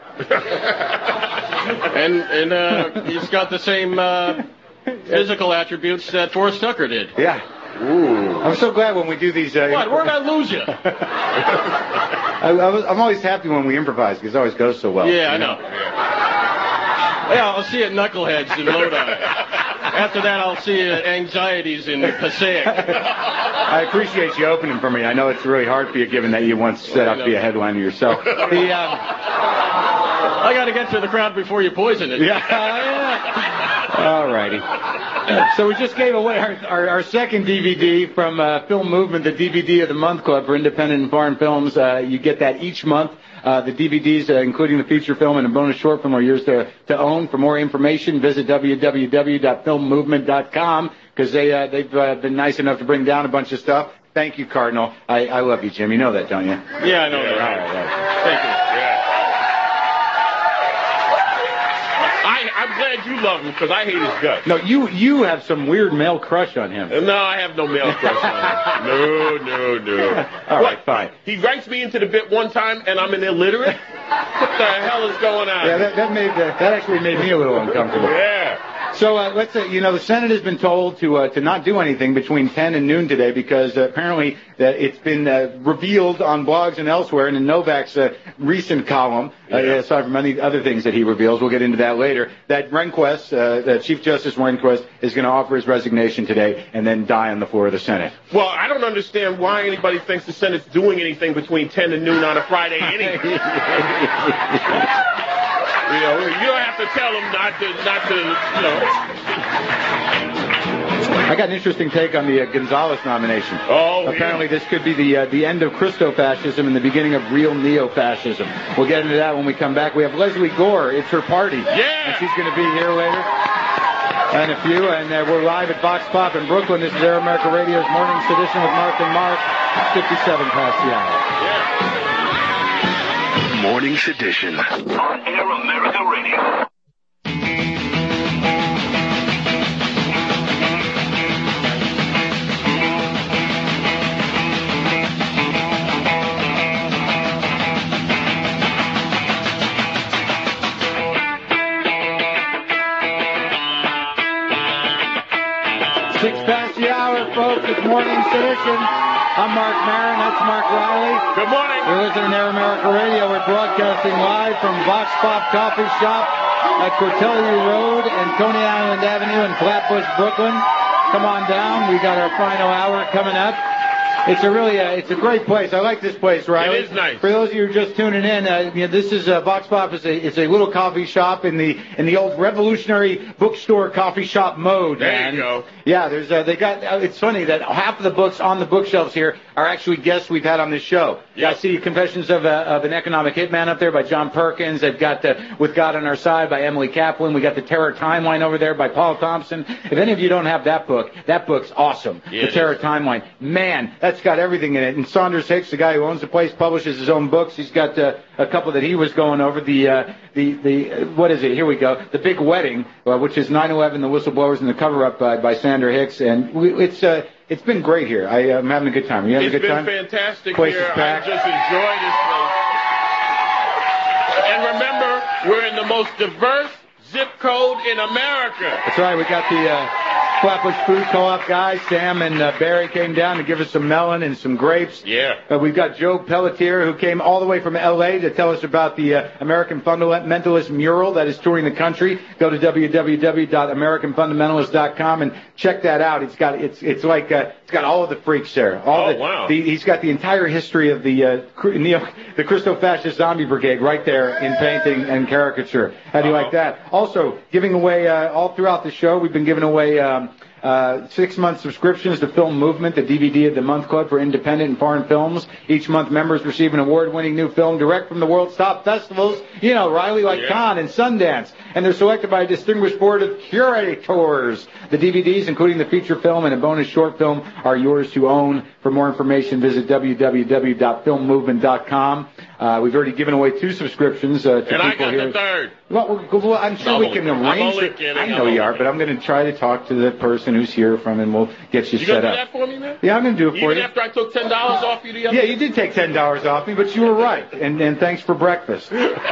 and he's got the same physical attributes that Forrest Tucker did. Yeah. Ooh. I'm so glad when we do these... What? Where'd I lose you? I'm always happy when we improvise because it always goes so well. Yeah, I know. Yeah, I'll see you at Knuckleheads in Lodi. After that, I'll see you at Anxieties in Passaic. I appreciate you opening for me. I know it's really hard for you given that you once set up to be a headliner yourself. I got to get to the crowd before you poison it. Yeah. All righty. So we just gave away our second DVD from Film Movement, the DVD of the Month Club for Independent and Foreign Films. You get that each month. The DVDs, including the feature film and a bonus short film, are yours to own. For more information, visit www.filmmovement.com because they've been nice enough to bring down a bunch of stuff. Thank you, Cardinal. I love you, Jim. You know that, don't you? Yeah, I know that. All right. Thank you. Yeah. I'm glad you love him because I hate his guts. No, you have some weird male crush on him. No, I have no male crush on him. No. All right, fine. He writes me into the bit one time, and I'm an illiterate? What the hell is going on? Yeah, that actually made me a little uncomfortable. Yeah. So let's say, the Senate has been told to not do anything between 10 and noon today because apparently it's been revealed on blogs and elsewhere and in Novak's recent column, aside from many other things that he reveals, we'll get into that later, that Rehnquist, Chief Justice Rehnquist, is going to offer his resignation today and then die on the floor of the Senate. Well, I don't understand why anybody thinks the Senate's doing anything between 10 and noon on a Friday anyway. You don't have to tell them not to. I got an interesting take on the Gonzalez nomination. Apparently this could be the end of Christo-fascism and the beginning of real neo-fascism. We'll get into that when we come back. We have Leslie Gore. It's her party. Yeah! And she's going to be here later. And a few. And we're live at Vox Pop in Brooklyn. This is Air America Radio's Morning Sedition with Mark and Mark. 57 past the hour. Yeah. Morning Sedition on Air America Radio. Six past the hour, folks. It's Morning Sedition. I'm Mark Maron. That's Mark Riley. Good morning. You're listening to Air America Radio. We're broadcasting live from Vox Pop Coffee Shop at Cortelyou Road and Coney Island Avenue in Flatbush, Brooklyn. Come on down. We got our final hour coming up. It's a great place. I like this place, Riley. It is nice. For those of you who are just tuning in, this is Vox Pop. It's a little coffee shop in the old revolutionary bookstore coffee shop mode. There you go. Yeah, it's funny that half of the books on the bookshelves here are actually guests we've had on this show. Yeah. I see Confessions of an Economic Hitman up there by John Perkins. I've got With God on Our Side by Emily Kaplan. We got The Terror Timeline over there by Paul Thompson. If any of you don't have that book's awesome. Yeah, The Terror Timeline. Man, that's got everything in it. And Saunders Hicks, the guy who owns the place, publishes his own books. He's got a couple that he was going over. What is it? Here we go. The Big Wedding, which is 9/11, the Whistleblowers, and the Cover-Up by Sander Hicks. And it's been great here. I'm having a good time. Are you having a good time? It's been fantastic place here. Is packed. I just enjoy this place. And remember, we're in the most diverse zip code in America. That's right. We got the Flatbush Food Co-op guys. Sam and Barry came down to give us some melon and some grapes. Yeah. We've got Joe Pelletier, who came all the way from L.A. to tell us about the American Fundamentalist mural that is touring the country. Go to www.americanfundamentalist.com and check that out. It's got all of the freaks there. Wow. He's got the entire history of the Christo-fascist zombie brigade right there in painting and caricature. How do you like that? Also, giving away all throughout the show, we've been giving away 6-month subscriptions to Film Movement, the DVD of the Month Club for Independent and Foreign Films. Each month, members receive an award-winning new film direct from the world's top festivals, Riley, like Cannes and Sundance. And they're selected by a distinguished board of curators. The DVDs, including the feature film and a bonus short film, are yours to own. For more information, visit www.filmmovement.com. We've already given away 2 subscriptions to people here. And I got the third. Well, I'm sure we can arrange it. I know you are, but I'm going to try to talk to the person who's here from, and we'll get you set up. You going to do that for me, man? Yeah, I'm going to do it for you. Even after I took $10 off you the other day? Yeah, you did take $10 off me, but you were right. And thanks for breakfast.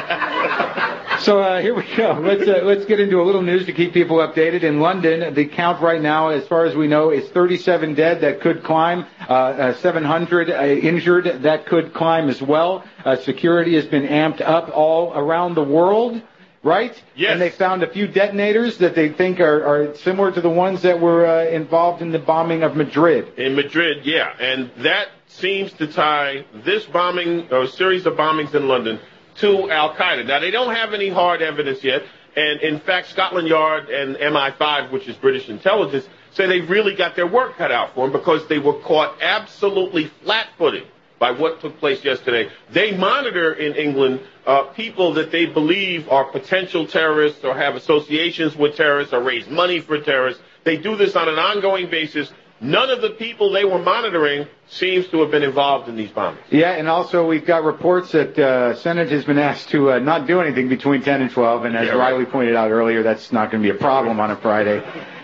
So here we go. Let's get into a little news to keep people updated. In London, the count right now, as far as we know, is 37 dead. That could climb. 700 injured. That could climb as well. Security has been amped up all around the world. Right? Yes. And they found a few detonators that they think are similar to the ones that were involved in the bombing of Madrid. In Madrid, yeah. And that seems to tie this bombing, or series of bombings in London, to Al-Qaeda. Now, they don't have any hard evidence yet. And, in fact, Scotland Yard and MI5, which is British intelligence, say they really got their work cut out for them because they were caught absolutely flat-footed by what took place yesterday. They monitor in England people that they believe are potential terrorists or have associations with terrorists or raise money for terrorists. They do this on an ongoing basis. None of the people they were monitoring seems to have been involved in these bombings. Yeah, and also we've got reports that Senate has been asked to not do anything between 10 and 12, and as Riley pointed out earlier, that's not going to be a problem on a Friday.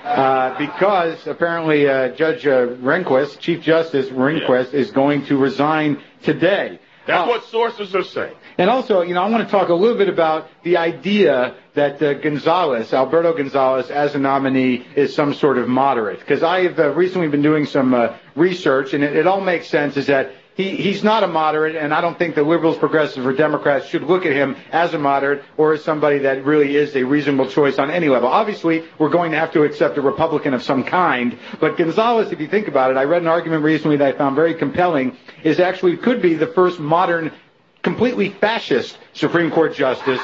Because apparently Judge Rehnquist, Chief Justice Rehnquist, is going to resign today. That's what sources are saying. And also, I want to talk a little bit about the idea that Alberto Gonzalez, as a nominee, is some sort of moderate. Because I have recently been doing some research, and it all makes sense, is that he's not a moderate, and I don't think the liberals, progressives, or Democrats should look at him as a moderate or as somebody that really is a reasonable choice on any level. Obviously, we're going to have to accept a Republican of some kind, but Gonzalez, if you think about it, I read an argument recently that I found very compelling, is actually could be the first modern, completely fascist Supreme Court justice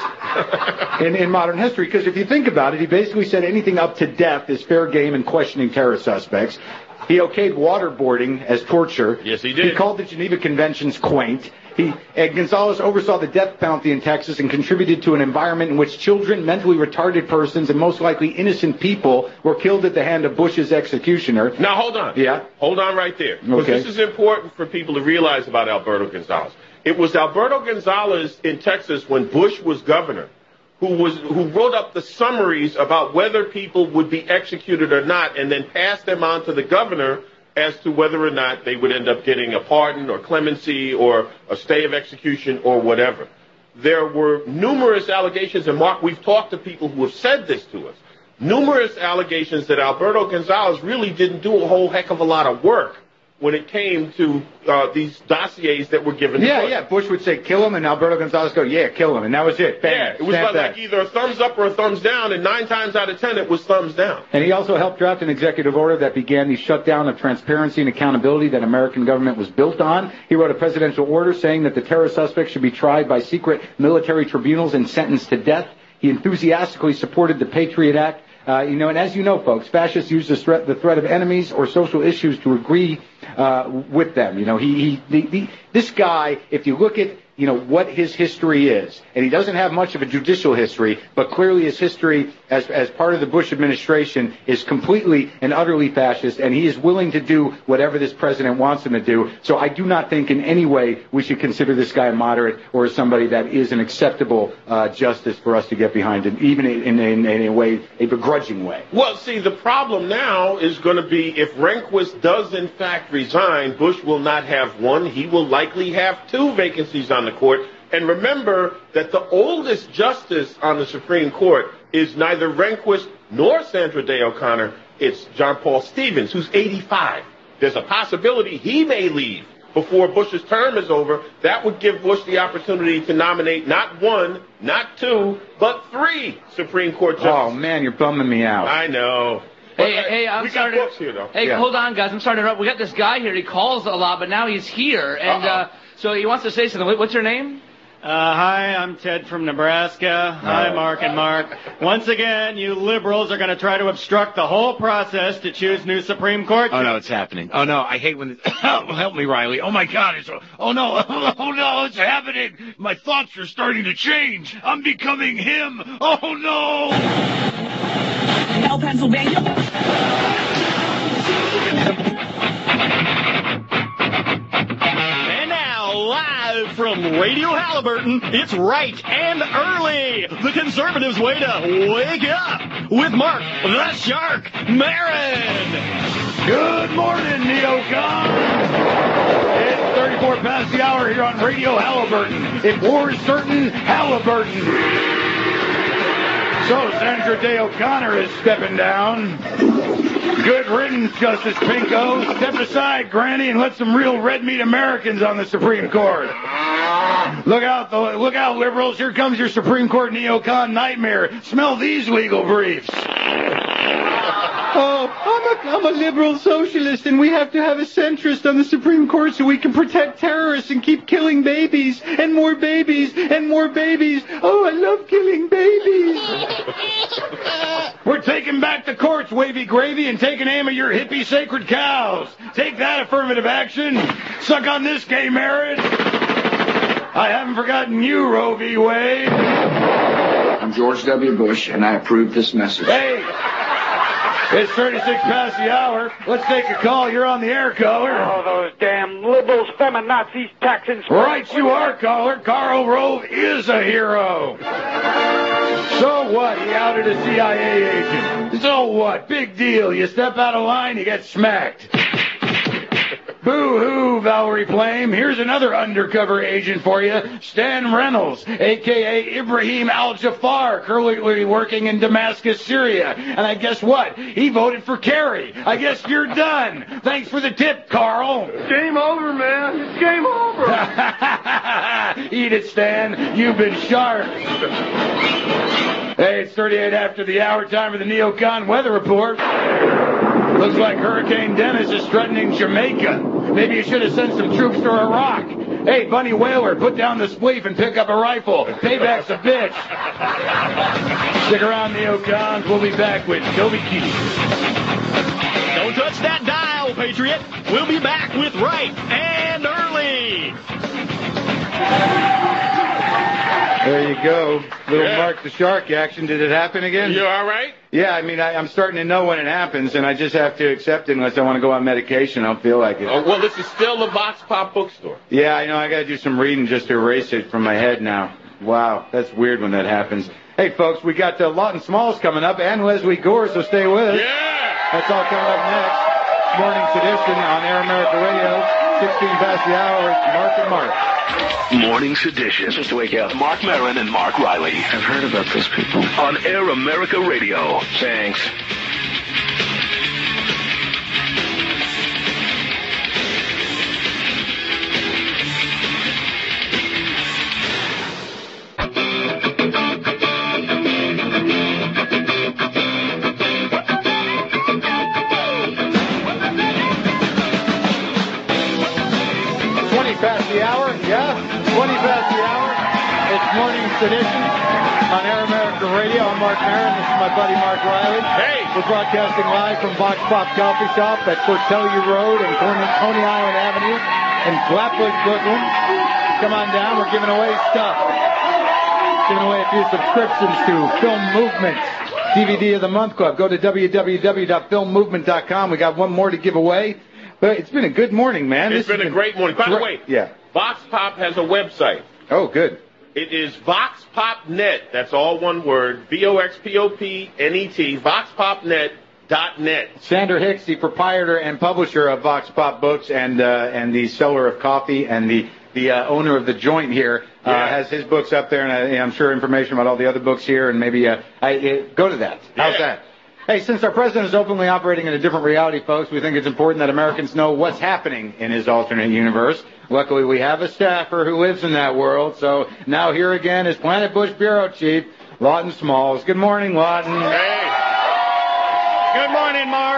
in modern history. Because if you think about it, he basically said anything up to death is fair game in questioning terror suspects. He okayed waterboarding as torture. Yes, he did. He called the Geneva Conventions quaint. Gonzalez oversaw the death penalty in Texas and contributed to an environment in which children, mentally retarded persons, and most likely innocent people were killed at the hand of Bush's executioner. Now, hold on. Yeah? Hold on right there. Because this is important for people to realize about Alberto Gonzalez. It was Alberto Gonzalez in Texas when Bush was governor who wrote up the summaries about whether people would be executed or not and then passed them on to the governor as to whether or not they would end up getting a pardon or clemency or a stay of execution or whatever. There were numerous allegations, and Mark, we've talked to people who have said this to us, numerous allegations that Alberto Gonzalez really didn't do a whole heck of a lot of work when it came to these dossiers that were given to Bush. Yeah, Bush would say kill him, and Alberto Gonzalez go, yeah, kill him, and that was it. Bam. Yeah, it was like either a thumbs up or a thumbs down, and 9 times out of 10 it was thumbs down. And he also helped draft an executive order that began the shutdown of transparency and accountability that American government was built on. He wrote a presidential order saying that the terror suspects should be tried by secret military tribunals and sentenced to death. He enthusiastically supported the Patriot Act. And as you know, folks, fascists use the threat of enemies or social issues to agree with them. This guy, if you look at what his history is, and he doesn't have much of a judicial history, but clearly his history as part of the Bush administration is completely and utterly fascist, and he is willing to do whatever this president wants him to do. So I do not think in any way we should consider this guy a moderate or somebody that is an acceptable justice for us to get behind, and even in a way, a begrudging way. Well, see, the problem now is going to be if Rehnquist does in fact resign, Bush will not have one. He will likely have 2 vacancies on the court. And remember that the oldest justice on the Supreme Court is neither Rehnquist nor Sandra Day O'Connor. It's John Paul Stevens, who's 85. There's a possibility he may leave before Bush's term is over. That would give Bush the opportunity to nominate not 1, not 2, but 3 Supreme Court justices. Oh, man, you're bumming me out. I know. Hey, I'm sorry. Hey, hold on, guys. I'm sorry to interrupt. We got this guy here. He calls a lot, but now he's here, and so he wants to say something. What's your name? Hi, I'm Ted from Nebraska. Hi, Mark and Mark. Once again, you liberals are going to try to obstruct the whole process to choose new Supreme Court. Oh, no, it's happening. Oh, no, I hate when help me, Riley. Oh, my God. Oh, no, it's happening. My thoughts are starting to change. I'm becoming him. Oh, no. Now, Pennsylvania. Live from Radio Halliburton, it's Right and Early, the conservatives' way to wake up with Mark the Shark Maron. Good morning, Neocon. It's 34 past the hour here on Radio Halliburton. If war is certain, Halliburton. So Sandra Day O'Connor is stepping down. Good riddance, Justice Pinko. Step aside, Granny, and let some real red meat Americans on the Supreme Court. Look out, liberals. Here comes your Supreme Court neocon nightmare. Smell these legal briefs. Oh, I'm a I'm a liberal socialist, and we have to have a centrist on the Supreme Court so we can protect terrorists and keep killing babies, and more babies, and more babies. Oh, I love killing babies. We're taking back the courts, wavy gravy, and taking aim at your hippie sacred cows. Take that, affirmative action. Suck on this, gay marriage. I haven't forgotten you, Roe v. Wade. I'm George W. Bush, and I approve this message. Hey, it's 36 past the hour. Let's take a call. You're on the air, caller. Oh, those damn liberals, feminazis, Texans. Right you are, caller. Karl Rove is a hero. So what? He outed a CIA agent. So what? Big deal. You step out of line, you get smacked. Boo-hoo, Valerie Plame. Here's another undercover agent for you, Stan Reynolds, a.k.a. Ibrahim al-Jafar, currently working in Damascus, Syria. And I guess what? He voted for Kerry. I guess you're done. Thanks for the tip, Carl. Game over, man. It's game over. Eat it, Stan. You've been sharp. Hey, it's 38 after the hour. Time for the Neocon weather report. Looks like Hurricane Dennis is threatening Jamaica. Maybe you should have sent some troops to Iraq. Hey, Bunny Whaler, put down the spleef and pick up a rifle. Payback's a bitch. Stick around, Neocons. We'll be back with Toby Keith. Don't touch that dial, Patriot. We'll be back with Right and Early. There you go. Little Mark the Shark action. Did it happen again? You all right? Yeah, I mean, I'm starting to know when it happens, and I just have to accept it unless I want to go on medication. I don't feel like it. Oh, well, this is still the Vox Pop bookstore. Yeah, I know. I got to do some reading just to erase it from my head now. Wow, that's weird when that happens. Hey, folks, we got Lawton Smalls coming up and Leslie Gore, so stay with us. Yeah! That's all coming up next. Morning Sedition on Air America Radio. 16 past the hour. It's Mark and Mark. Morning Sedition. Just to wake you up. Mark Maron and Mark Riley. I've heard about those people. On Air America Radio. Thanks. Past the hour, yeah, 20 past the hour. It's Morning Sedition on Air America Radio. I'm Mark Maron. This is my buddy Mark Riley. Hey! We're broadcasting live from Vox Pop Coffee Shop at Cortellia Road and Coney Island Avenue in Flatbush, Brooklyn. Come on down. We're giving away stuff. Giving away a few subscriptions to Film Movement DVD of the Month Club. Go to www.filmmovement.com. We got one more to give away. But it's been a good morning, man. It's been a great morning. By the way, Vox Pop has a website. Oh, good. It is VoxPopNet. That's all one word. VoxPopNet. VoxPopNet.net. Sander Hicks, the proprietor and publisher of Vox Pop Books and the seller of coffee and the owner of the joint here, has his books up there, and I'm sure information about all the other books here, and maybe go to that. How's that? Hey, since our president is openly operating in a different reality, folks, we think it's important that Americans know what's happening in his alternate universe. Luckily, we have a staffer who lives in that world, so now here again is Planet Bush Bureau Chief, Lawton Smalls. Good morning, Lawton. Hey. Good morning, Mark.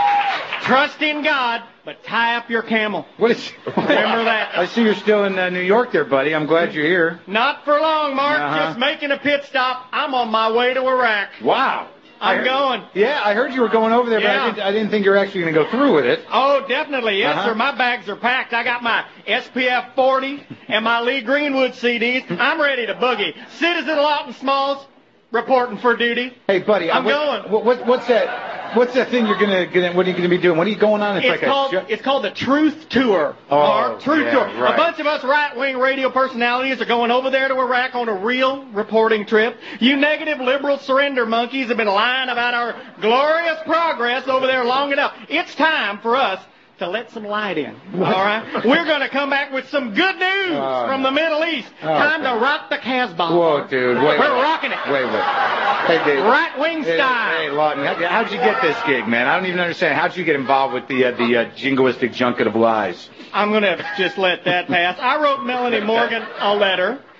Trust in God, but tie up your camel. Remember that. I see you're still in New York there, buddy. I'm glad you're here. Not for long, Mark. Just making a pit stop. I'm on my way to Iraq. Wow. I'm going. Yeah, I heard you were going over there, but I didn't think you were actually going to go through with it. Oh, definitely. Yes, sir. My bags are packed. I got my SPF 40 and my Lee Greenwood CDs. I'm ready to boogie. Citizen Lawton Smalls, reporting for duty. Hey, buddy. I'm going. What's that? What's that thing you're gonna? What are you gonna be doing? What are you going on? It's called the Truth Tour. Mark. Truth Tour. Right. A bunch of us right-wing radio personalities are going over there to Iraq on a real reporting trip. You negative liberal surrender monkeys have been lying about our glorious progress over there long enough. It's time for us to let some light in. All right? We're going to come back with some good news from the Middle East. Time to rock the Casbah. Whoa, dude. We're rocking it. Wait. Hey, Dave. Right-wing style. Hey, Lawton, how'd you get this gig, man? I don't even understand. How'd you get involved with the jingoistic junket of lies? I'm going to just let that pass. I wrote Melanie Morgan a letter.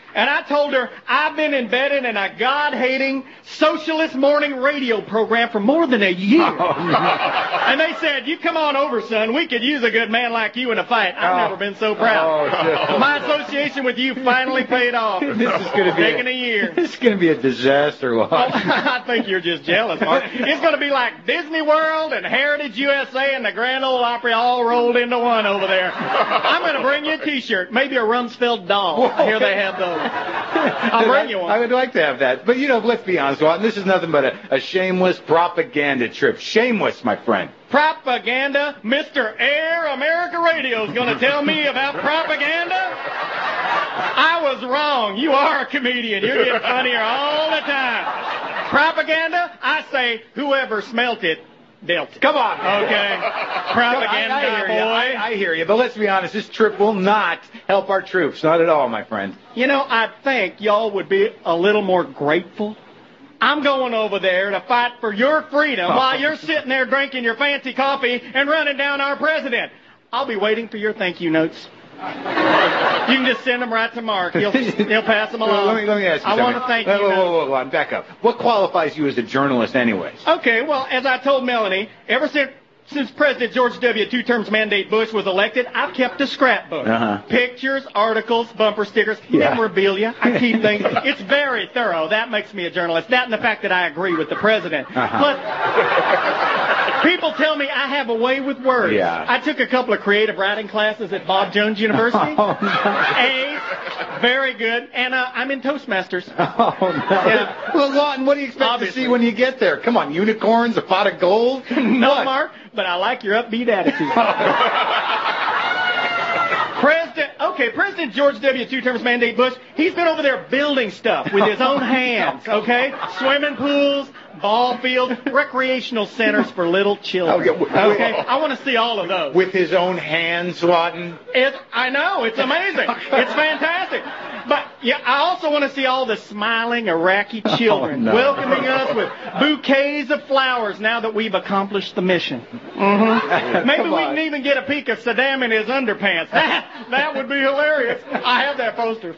And I told her I've been embedded in a God-hating socialist morning radio program for more than a year. And they said, you come on over, son. We could use a good man like you in a fight. I've never been so proud. My association with you finally paid off. This is going to be taking a year. This is going to be a disaster, Lon. I think you're just jealous, Mark. It's going to be like Disney World and Heritage USA and the Grand Ole Opry all rolled into one over there. I'm going to bring you a T-shirt, maybe a Rumsfeld doll. I hear they have those. I'll bring you one. I would like to have that. But, let's be honest, Lon, this is nothing but a shameless propaganda trip. Shameless, my friend. Propaganda? Mr. Air America Radio is going to tell me about propaganda? I was wrong. You are a comedian. You're getting funnier all the time. Propaganda? I say whoever smelt it dealt it. Come on. Okay. Propaganda, I hear you. But let's be honest, this trip will not help our troops. Not at all, my friend. I think y'all would be a little more grateful. I'm going over there to fight for your freedom while you're sitting there drinking your fancy coffee and running down our president. I'll be waiting for your thank you notes. You can just send them right to Mark. He'll pass them along. Let me ask you something. I want to thank you. Whoa, back up. What qualifies you as a journalist anyways? Okay, well, as I told Melanie, ever since President George W. 2 terms mandate Bush was elected, I've kept a scrapbook. Pictures, articles, bumper stickers, memorabilia. I keep things. It's very thorough. That makes me a journalist. That and the fact that I agree with the president. Plus, people tell me I have a way with words. Yeah. I took a couple of creative writing classes at Bob Jones University. A's, very good. And I'm in Toastmasters. Yeah. Well, Lawton, what do you expect to see when you get there? Come on, unicorns, a pot of gold? No, Mark. But I like your upbeat attitude. President George W. 2 terms mandate Bush, he's been over there building stuff with his own hands, okay? Swimming pools, ball fields, recreational centers for little children. Okay? I want to see all of those. With his own hands, Lawton? I know. It's amazing. It's fantastic. But, I also want to see all the smiling Iraqi children welcoming us with bouquets of flowers now that we've accomplished the mission. Maybe we can even get a peek of Saddam in his underpants. That would be hilarious. I have that poster.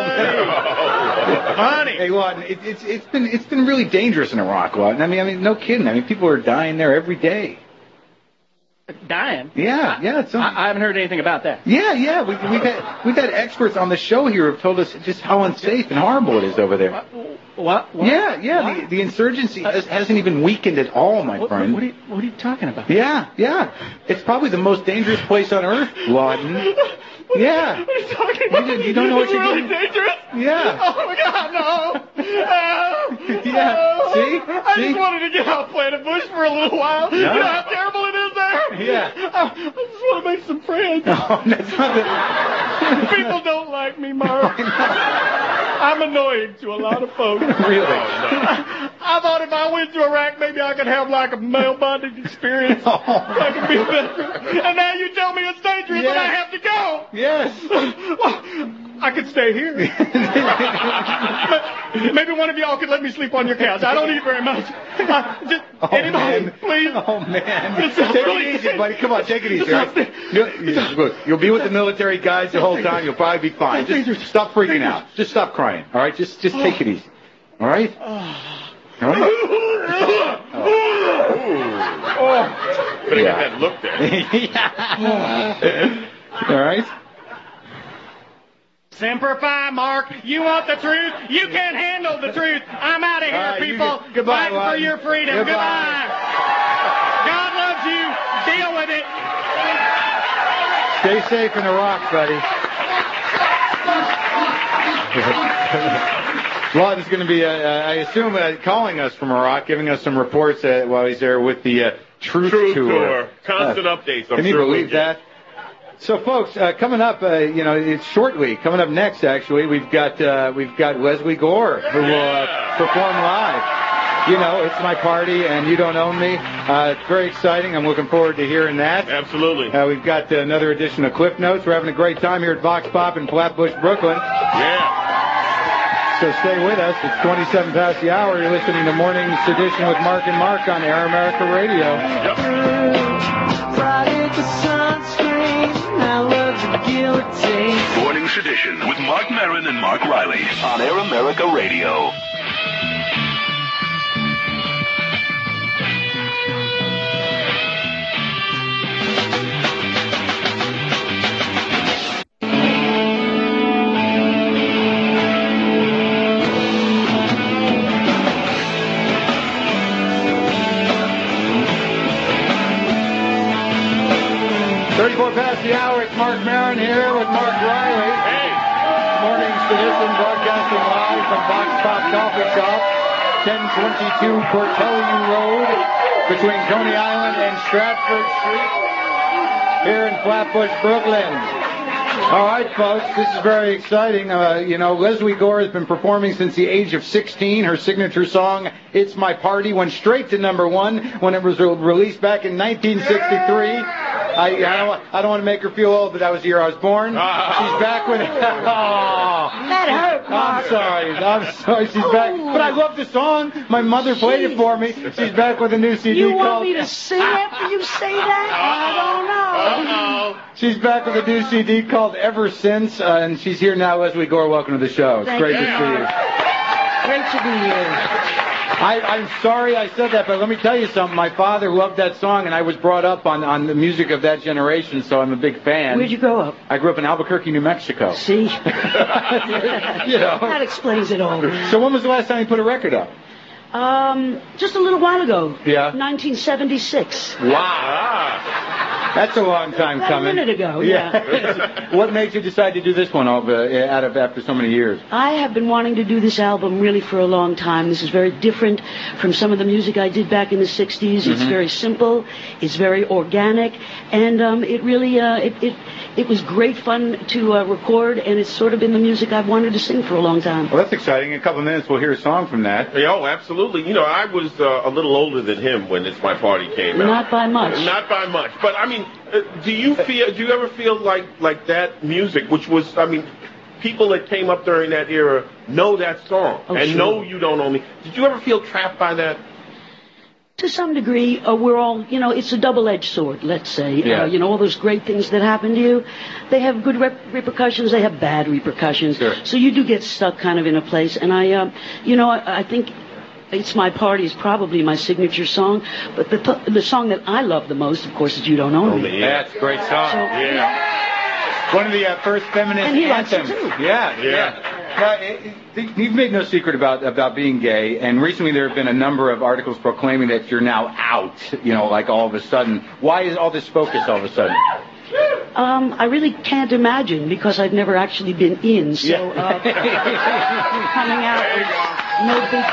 Funny. Hey, Lawton, it's been really dangerous in Iraq, Lawton. I mean, no kidding. I mean, people are dying there every day. Dying? Yeah. I haven't heard anything about that. Yeah. We've had experts on the show here who've told us just how unsafe and horrible it is over there. What? Yeah. The insurgency hasn't even weakened at all, my friend. What are you talking about? Yeah. It's probably the most dangerous place on earth, Lawton. Yeah. What are you talking about? You don't know what you're really doing. Dangerous? Yeah. Oh my God, no. Yeah. See? I just wanted to get off Planet Bush for a little while. No. You know how terrible it is there? Yeah. I just want to make some friends. No, that's not People don't like me, Mark. I'm annoying to a lot of folks. Really? I thought if I went to Iraq, maybe I could have like a male bondage experience. I could be better. And now you tell me it's dangerous and I have to go. Yes. Well, I could stay here. Maybe one of y'all could let me sleep on your couch. I don't eat very much. Anybody, please. Oh, man. Take it easy, buddy. Come on, take it easy. Right? Look, you'll be with the military guys the whole time. You'll probably be fine. Just stop freaking out. Just stop crying. All right? Just take it easy. All right? All right? Better get that look there. All right? Semper Fi, Mark. You want the truth? You can't handle the truth. I'm out of here, people. Goodbye, Fighting for your freedom. Goodbye. God loves you. Deal with it. Stay safe in Iraq, buddy. Lawton's going to be, I assume, calling us from Iraq, giving us some reports while he's there with the Truth Tour. Constant updates. Can you believe that? So, folks, coming up, it's shortly. Coming up next, actually, we've got Leslie Gore who will perform live. It's my party, and you don't own me. It's very exciting. I'm looking forward to hearing that. Absolutely. We've got another edition of Cliff Notes. We're having a great time here at Vox Pop in Flatbush, Brooklyn. Yeah. So stay with us. It's 27 past the hour. You're listening to Morning's Edition with Mark and Mark on Air America Radio. Yep. Morning's Edition Edition with Mark Maron and Mark Riley on Air America Radio. Past the hour, it's Mark Maron here with Mark Riley. Hey! Morning's edition broadcasting live from Box Pop Coffee Shop, 1022 Cortelyou Road, between Coney Island and Stratford Street, here in Flatbush, Brooklyn. All right, folks, this is very exciting. Leslie Gore has been performing since the age of 16. Her signature song, It's My Party, went straight to #1 when it was released back in 1963. I don't want to make her feel old, but that was the year I was born. She's back with... That hurt, Mark. I'm sorry. She's back. But I love the song. My mother played it for me. She's back with a new CD You called... want me to sing after you say that? I don't know. She's back with a new CD called Ever Since, and she's here now. Leslie Gore, welcome to the show. It's great to see you. Great to be here. I'm sorry I said that, but let me tell you something. My father loved that song, and I was brought up on the music of that generation, so I'm a big fan. Where'd you grow up? I grew up in Albuquerque, New Mexico. See? That explains it all. So when was the last time you put a record up? Just a little while ago. Yeah? 1976. Wow. That's a long time coming. A minute ago, yeah. What made you decide to do this one after so many years? I have been wanting to do this album really for a long time. This is very different from some of the music I did back in the 60s. It's very simple. It's very organic. And it really, it was great fun to record, and it's sort of been the music I've wanted to sing for a long time. Well, that's exciting. In a couple of minutes, we'll hear a song from that. Oh, absolutely. I was a little older than him when It's My Party came out. Not by much. Not by much. But, I mean, do you ever feel like that music, which was, people that came up during that era know that song and sure. know you don't own me. Did you ever feel trapped by that? To some degree, we're all, it's a double-edged sword, let's say. Yeah. All those great things that happen to you, they have good repercussions, they have bad repercussions. Sure. So you do get stuck kind of in a place. And I think It's My Party is probably my signature song. But the song that I love the most, of course, is You Don't Own Me. Yeah, that's a great song. So, one of the first feminist and he anthems. Likes it too. Yeah. Now, you've made no secret about being gay, and recently there have been a number of articles proclaiming that you're now out, like all of a sudden. Why is all this focus all of a sudden? I really can't imagine, because I've never actually been in, so coming out is no big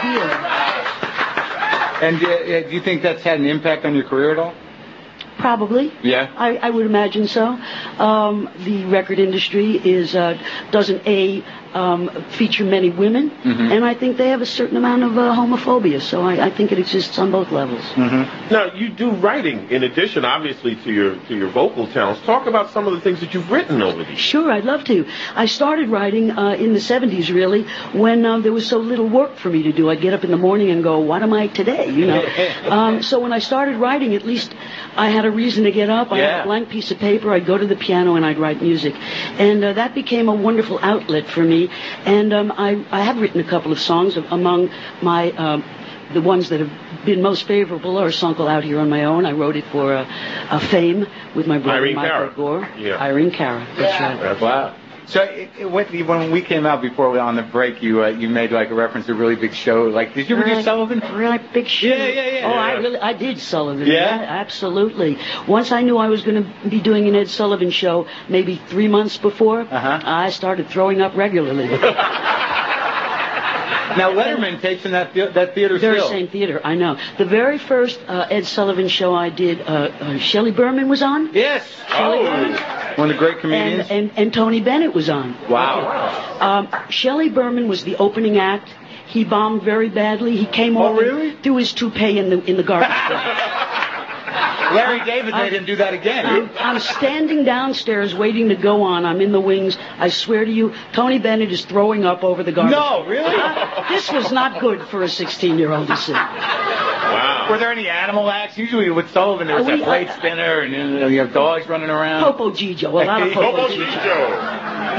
deal. And do you think that's had an impact on your career at all? Probably. Yeah. I would imagine so. The record industry doesn't feature many women, and I think they have a certain amount of homophobia, so I think it exists on both levels. Now, you do writing in addition, obviously, to your vocal talents. Talk about some of the things that you've written over the years. Sure, I'd love to. I started writing in the 70s, really, when there was so little work for me to do. I'd get up in the morning and go, what am I today, So when I started writing, at least I had a reason to get up. I had a blank piece of paper. I'd go to the piano and I'd write music. And that became a wonderful outlet for me. And I have written a couple of songs. Among my the ones that have been most favorable are Sunkel Out Here on My Own. I wrote it for a Fame with my brother Michael Gore. Yeah. Irene Cara. That's right. Wow. So when we came out before on the break, you made like a reference to a really big show. Like, did you ever do Sullivan? Really big show. Yeah. Oh, I did Sullivan. Yeah? Absolutely. Once I knew I was going to be doing an Ed Sullivan show, maybe 3 months before, I started throwing up regularly. Now, Letterman takes in that theater Very still. same theater, I know. The very first Ed Sullivan show I did, Shelley Berman was on. Yes. One of the great comedians. And Tony Bennett was on. Wow. Shelley Berman was the opening act. He bombed very badly. He came over and threw his toupee in the garbage can. Larry David made him do that again. I'm standing downstairs waiting to go on. I'm in the wings. I swear to you, Tony Bennett is throwing up over the garbage. No, really? This was not good for a 16-year-old to see. Wow. Were there any animal acts? Usually with Sullivan, there was a plate spinner, and you have dogs running around. Popo Gijo, a lot of Popo Gijo.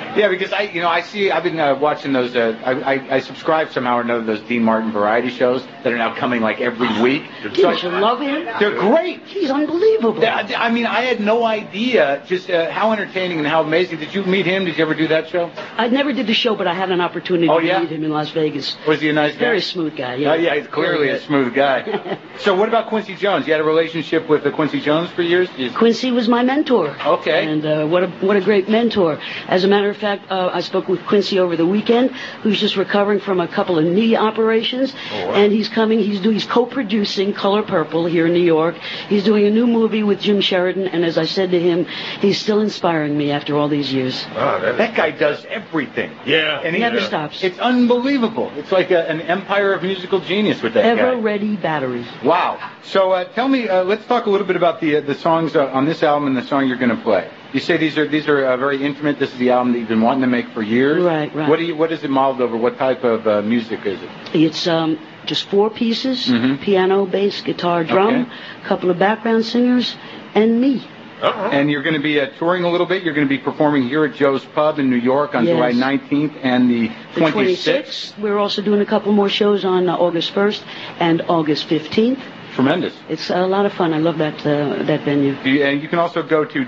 Yeah, because I've been watching those. I subscribe somehow or another to those Dean Martin variety shows that are now coming like every week. Don't you love him? They're great. He's unbelievable. I mean, I had no idea just how entertaining and how amazing. Did you meet him? Did you ever do that show? I never did the show, but I had an opportunity to meet him in Las Vegas. Was he a nice guy? Very smooth guy. Yeah, yeah, he's clearly a smooth guy. So what about Quincy Jones? You had a relationship with Quincy Jones for years? Quincy was my mentor. Okay. And what a great mentor. As a matter of fact, I spoke with Quincy over the weekend, who's just recovering from a couple of knee operations, and he's coming. He's co-producing Color Purple here in New York. He's doing a new movie with Jim Sheridan, and as I said to him, he's still inspiring me after all these years. Wow, that guy does everything. Yeah. And he never stops. It's unbelievable. It's like an empire of musical genius with that guy. Ever-ready batteries. Wow. So tell me, let's talk a little bit about the songs on this album and the song you're going to play. You say these are very intimate. This is the album that you've been wanting to make for years. Right. What is it modeled over? What type of music is it? It's just 4 pieces: piano, bass, guitar, drum, a couple of background singers, and me. And you're going to be touring a little bit. You're going to be performing here at Joe's Pub in New York on July 19th and the 26th. We're also doing a couple more shows on August 1st and August 15th. Tremendous. It's a lot of fun. I love that venue. And you can also go to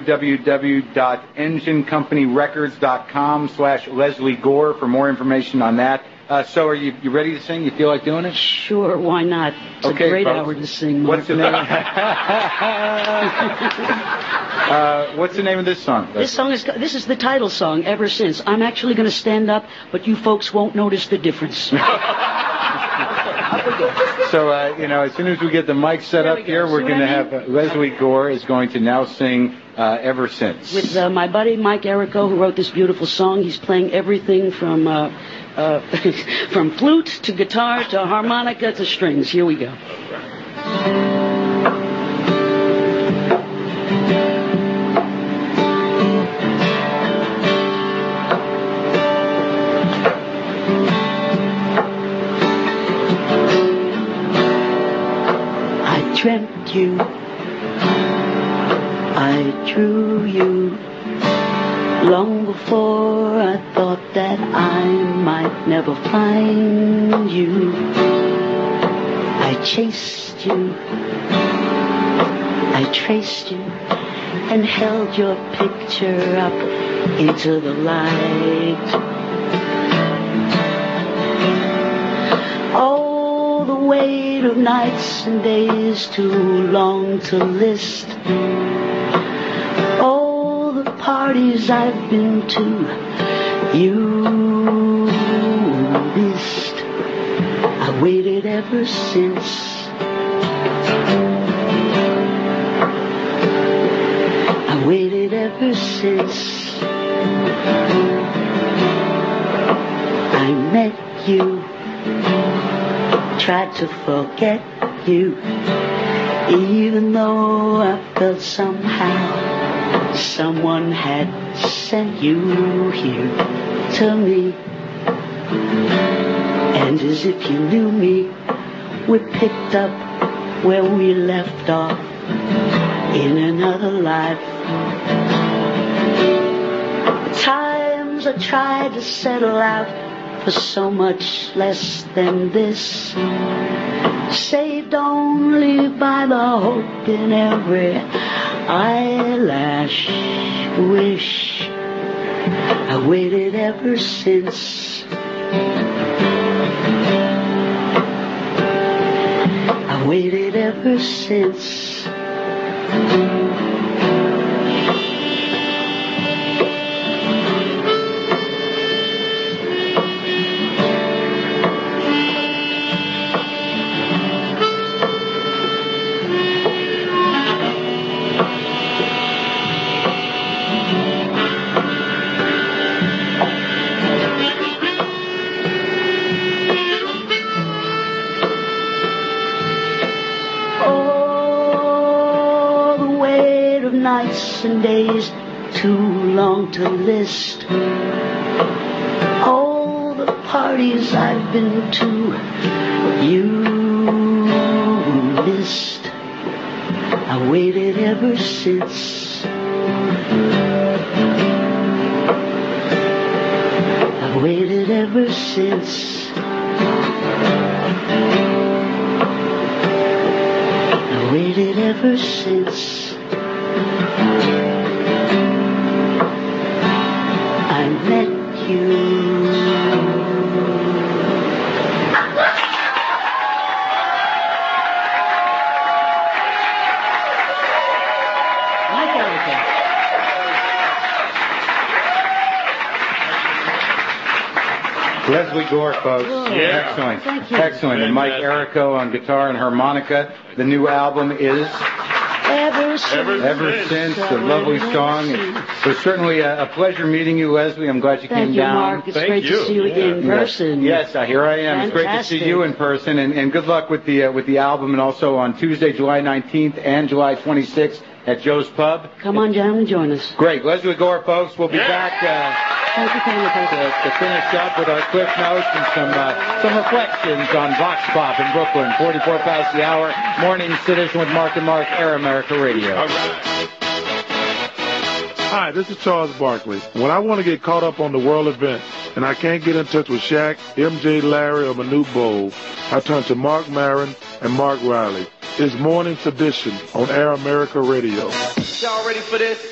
www.enginecompanyrecords.com/Leslie Gore for more information on that. So are you ready to sing? You feel like doing it? Sure, why not? It's a great hour to sing. What's the name? What's the name of this song? This is the title song, Ever Since. I'm actually going to stand up, but you folks won't notice the difference. So, as soon as we get the mic set up here, we're going to have Leslie Gore is going to now sing Ever Since. With my buddy Mike Errico, who wrote this beautiful song. He's playing everything from from flute to guitar to harmonica to strings. Here we go. Dreamt you, I drew you, long before I thought that I might never find you. I chased you, I traced you, and held your picture up into the light. Oh, the weight of nights and days too long to list. Oh, the parties I've been to, you missed. I waited ever since. I waited ever since I met you. Tried to forget you, even though I felt somehow someone had sent you here to me. And as if you knew me, we picked up where we left off in another life. Times I tried to settle out for so much less than this, saved only by the hope in every eyelash wish. I waited ever since. I waited ever since. Nights and days too long to list. All the parties I've been to, you missed. I waited ever since. waited ever since. I waited ever since I met you. Leslie Gore, folks. Yeah. Excellent. Thank you. Excellent. And Mike Errico on guitar and harmonica. The new album is Ever Since. A lovely song. It was certainly a pleasure meeting you, Leslie. I'm glad you Thank came you, down. Mark. It's great to see you in person. Yes, here I am. It's great to see you in person. And good luck with the album, and also on Tuesday, July 19th and July 26th at Joe's Pub. Come on down and join us. Great. Leslie Gore, folks. We'll be back Thank you, to finish up with our cliff notes and some reflections on Vox Pop in Brooklyn. 44 past the hour. Morning edition with Mark and Mark, Air America Radio. All right. Hi, this is Charles Barkley. When I want to get caught up on the world events and I can't get in touch with Shaq, MJ, Larry, or Manute Bol, I turn to Mark Maron and Mark Riley. It's Morning Sedition on Air America Radio. Y'all ready for this?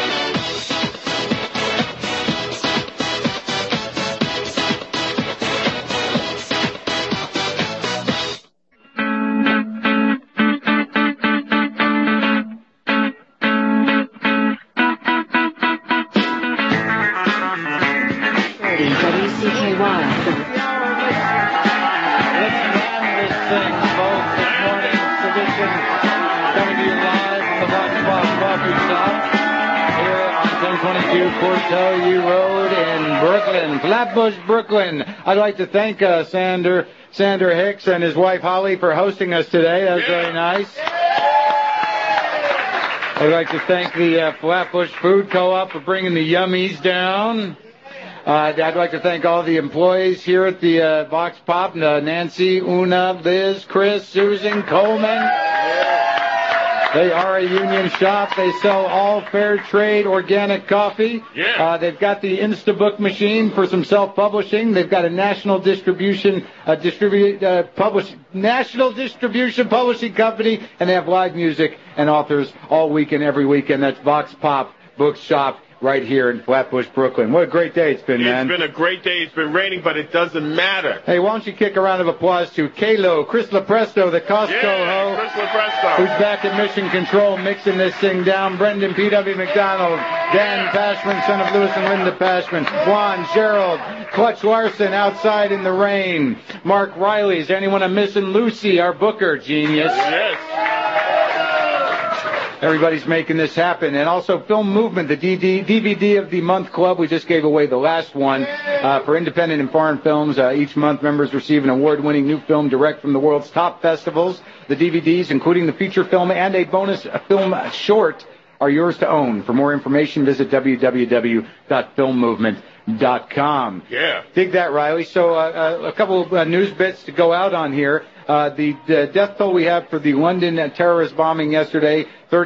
Portello Road in Brooklyn, Flatbush, Brooklyn. I'd like to thank Sander Hicks and his wife Holly for hosting us today. That was very nice. I'd like to thank the Flatbush Food Co-op for bringing the yummies down. I'd like to thank all the employees here at the Vox Pop, Nancy, Una, Liz, Chris, Susan, Coleman. They are a union shop. They sell all fair trade organic coffee. Yeah. They've got the Instabook machine for some self-publishing. They've got a national distribution publishing company, and they have live music and authors all weekend, every weekend. That's Vox Pop Bookshop right here in Flatbush, Brooklyn. What a great day it's been, man. It's been a great day. It's been raining, but it doesn't matter. Hey, why don't you kick a round of applause to Kalo, Chris Lopresto, the Costco ho, Chris Lopresto, who's back at Mission Control mixing this thing down. Brendan P.W. McDonald, Dan Pashman, son of Lewis and Linda Pashman, Juan, Gerald, Clutch Larson outside in the rain, Mark Riley. Is there anyone I'm missing? Lucy, our booker, genius. Yes. Everybody's making this happen. And also Film Movement, the DVD of the Month Club. We just gave away the last one for independent and foreign films. Each month, members receive an award-winning new film direct from the world's top festivals. The DVDs, including the feature film and a bonus film short, are yours to own. For more information, visit www.filmmovement.com. Yeah. Dig that, Riley. So a couple of news bits to go out on here. The death toll we have for the London terrorist bombing yesterday,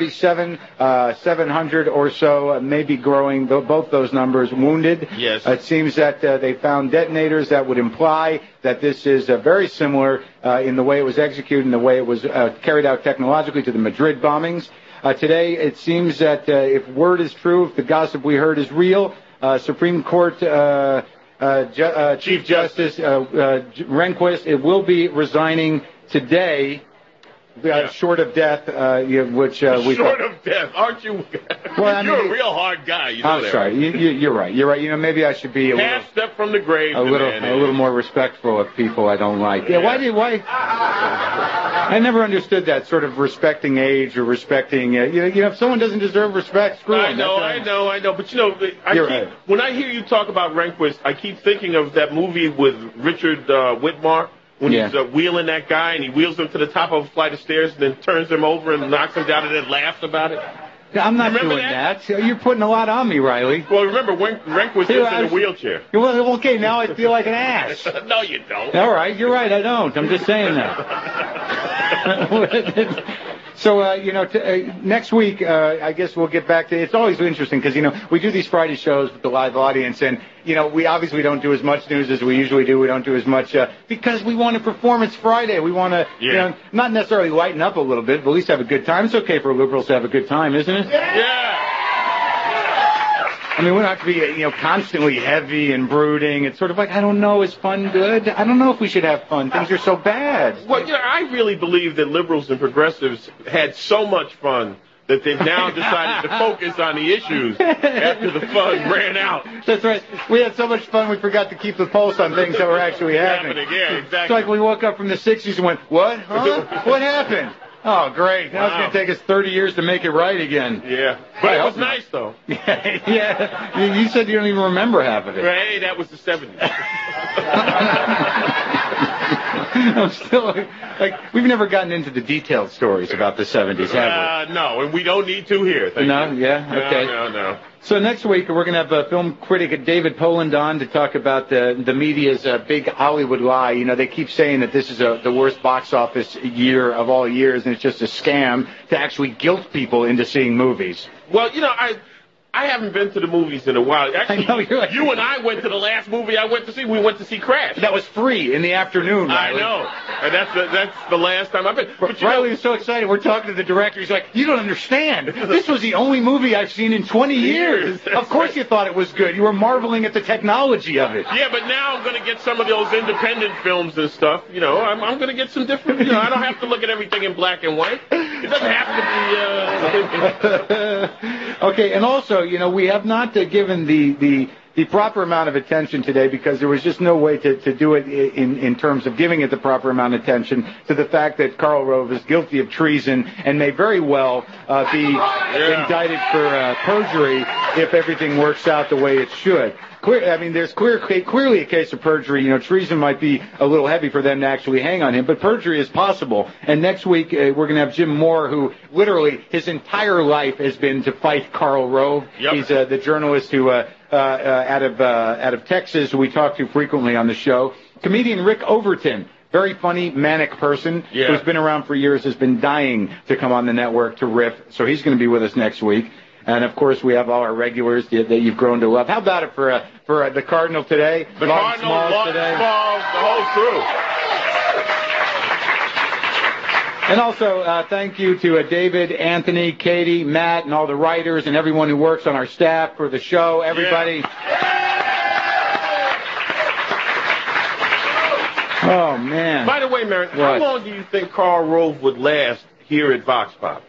700 or so, maybe growing, both those numbers wounded. Yes. It seems that they found detonators that would imply that this is very similar in the way it was executed and the way it was carried out technologically to the Madrid bombings. Today, it seems that if word is true, if the gossip we heard is real, Supreme Court Chief Justice Rehnquist, it will be resigning today, short of death, which we short of death, aren't you? Well, you're a real hard guy. You know I'm sorry. You're right. You're right. You know, maybe I should be half step from the grave. A little more respectful of people I don't like. Yeah. Why? I never understood that sort of respecting age or respecting. If someone doesn't deserve respect, screw them. I know. But when I hear you talk about Rehnquist, I keep thinking of that movie with Richard Whitmore. When he's wheeling that guy and he wheels him to the top of a flight of stairs and then turns him over and knocks him down and then laughs about it. I'm not doing that. You're putting a lot on me, Riley. Well, remember, Rehnquist is in a wheelchair. Well, okay, now I feel like an ass. No, you don't. All right, you're right, I don't. I'm just saying that. So, next week, I guess we'll get back to, it's always interesting because, we do these Friday shows with the live audience and, we obviously don't do as much news as we usually do. We don't do as much, because we want to perform. It's Friday. We want to, not necessarily lighten up a little bit, but at least have a good time. It's okay for liberals to have a good time, isn't it? Yeah. I mean, we don't have to be, constantly heavy and brooding. It's sort of like, I don't know, is fun good? I don't know if we should have fun. Things are so bad. Well, I really believe that liberals and progressives had so much fun that they've now decided to focus on the issues after the fun ran out. That's right. We had so much fun we forgot to keep the pulse on things that were actually happening. Yeah, exactly. It's like we woke up from the 60s and went, what? Huh? What happened? Oh, great. Now it's going to take us 30 years to make it right again. Yeah. But it was nice, though. Yeah. You said you don't even remember half of it. Hey, that was the 70s. I'm still, we've never gotten into the detailed stories about the 70s, have we? No, and we don't need to here. Thank you. Yeah? Okay. No. So next week, we're going to have film critic David Poland on to talk about the media's big Hollywood lie. They keep saying that this is the worst box office year of all years, and it's just a scam to actually guilt people into seeing movies. Well, I haven't been to the movies in a while. Actually, I know, you and I went to the last movie I went to see. We went to see Crash. That was free in the afternoon, I Riley. know. And that's the last time I've been. But Riley was so excited. We're talking to the director. He's like, you don't understand. This was the only movie I've seen in 20 years. Of course you thought it was good. You were marveling at the technology of it. Yeah, but now I'm going to get some of those independent films and stuff. I'm going to get some different, I don't have to look at everything in black and white. It doesn't have to be... Okay, and also, we have not given the proper amount of attention today because there was just no way to do it in terms of giving it the proper amount of attention to the fact that Karl Rove is guilty of treason and may very well be indicted for perjury if everything works out the way it should. There's clearly a case of perjury. Treason might be a little heavy for them to actually hang on him, but perjury is possible. And next week, we're going to have Jim Moore, who literally his entire life has been to fight Karl Rove. Yep. He's the journalist who out of Texas, who we talk to frequently on the show. Comedian Rick Overton. Very funny, manic person who's been around for years, has been dying to come on the network to riff. So he's going to be with us next week. And, of course, we have all our regulars that you've grown to love. How about it for the Cardinal today? The Cardinal, Lawton Smalls, the whole crew. And also, thank you to David, Anthony, Katie, Matt, and all the writers and everyone who works on our staff for the show. Everybody. Oh, man. By the way, Marin, how long do you think Karl Rove would last here at Vox Pop?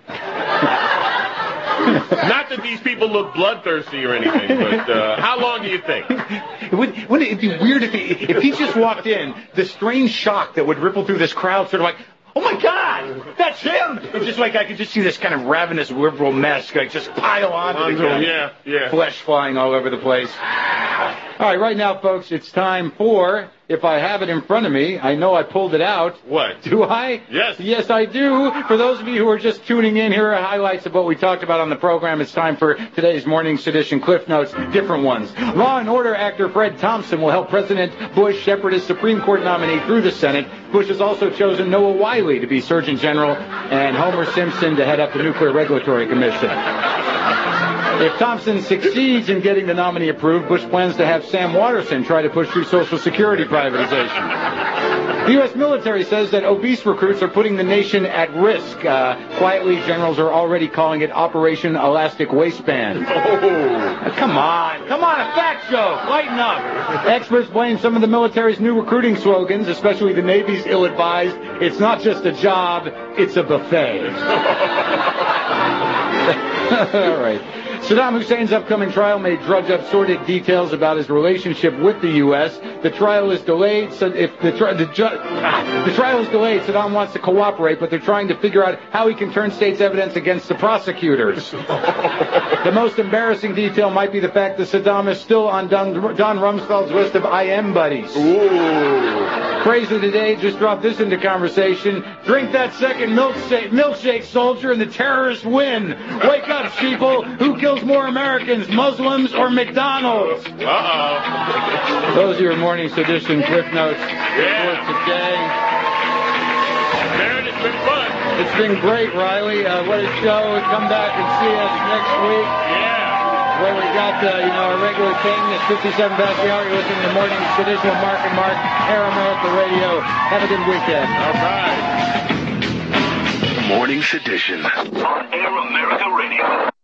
Not that these people look bloodthirsty or anything, but how long do you think? Wouldn't it be weird if he just walked in, the strange shock that would ripple through this crowd, sort of like, oh my God, that's him! It's just like I could just see this kind of ravenous liberal mess just pile onto the guy. Yeah. Flesh flying all over the place. All right, right now, folks, it's time for, if I have it in front of me, I know I pulled it out. What? Do I? Yes. Yes, I do. For those of you who are just tuning in, here are highlights of what we talked about on the program. It's time for today's Morning Sedition Cliff Notes, different ones. Law and Order actor Fred Thompson will help President Bush shepherd his Supreme Court nominee through the Senate. Bush has also chosen Noah Wiley to be Surgeon General and Homer Simpson to head up the Nuclear Regulatory Commission. If Thompson succeeds in getting the nominee approved, Bush plans to have Sam Waterson try to push through Social Security privatization. The U.S. military says that obese recruits are putting the nation at risk. Quietly, generals are already calling it Operation Elastic Waistband. Come on, a fact show. Lighten up. Experts blame some of the military's new recruiting slogans, especially the Navy's ill-advised, it's not just a job, it's a buffet. All right. Saddam Hussein's upcoming trial may drudge up sordid details about his relationship with the U.S. The trial is delayed. So if the trial is delayed, Saddam wants to cooperate, but they're trying to figure out how he can turn state's evidence against the prosecutors. The most embarrassing detail might be the fact that Saddam is still on Don Rumsfeld's list of IM buddies. Ooh. Crazy Today just dropped this into conversation. Drink that second milkshake, soldier, and the terrorists win. Wake up, sheeple. Who kills more Americans, Muslims or McDonald's? Uh-oh. Those are your Morning Sedition Cliff Notes for today. Meredith, been fun. It's been great, Riley. What a show. Come back and see us next week. Yeah. Where we got, our regular thing at 57 past the hour. You're listening to the Morning Edition of Mark and Mark, Air America Radio. Have a good weekend. All right. Morning Sedition on Air America Radio.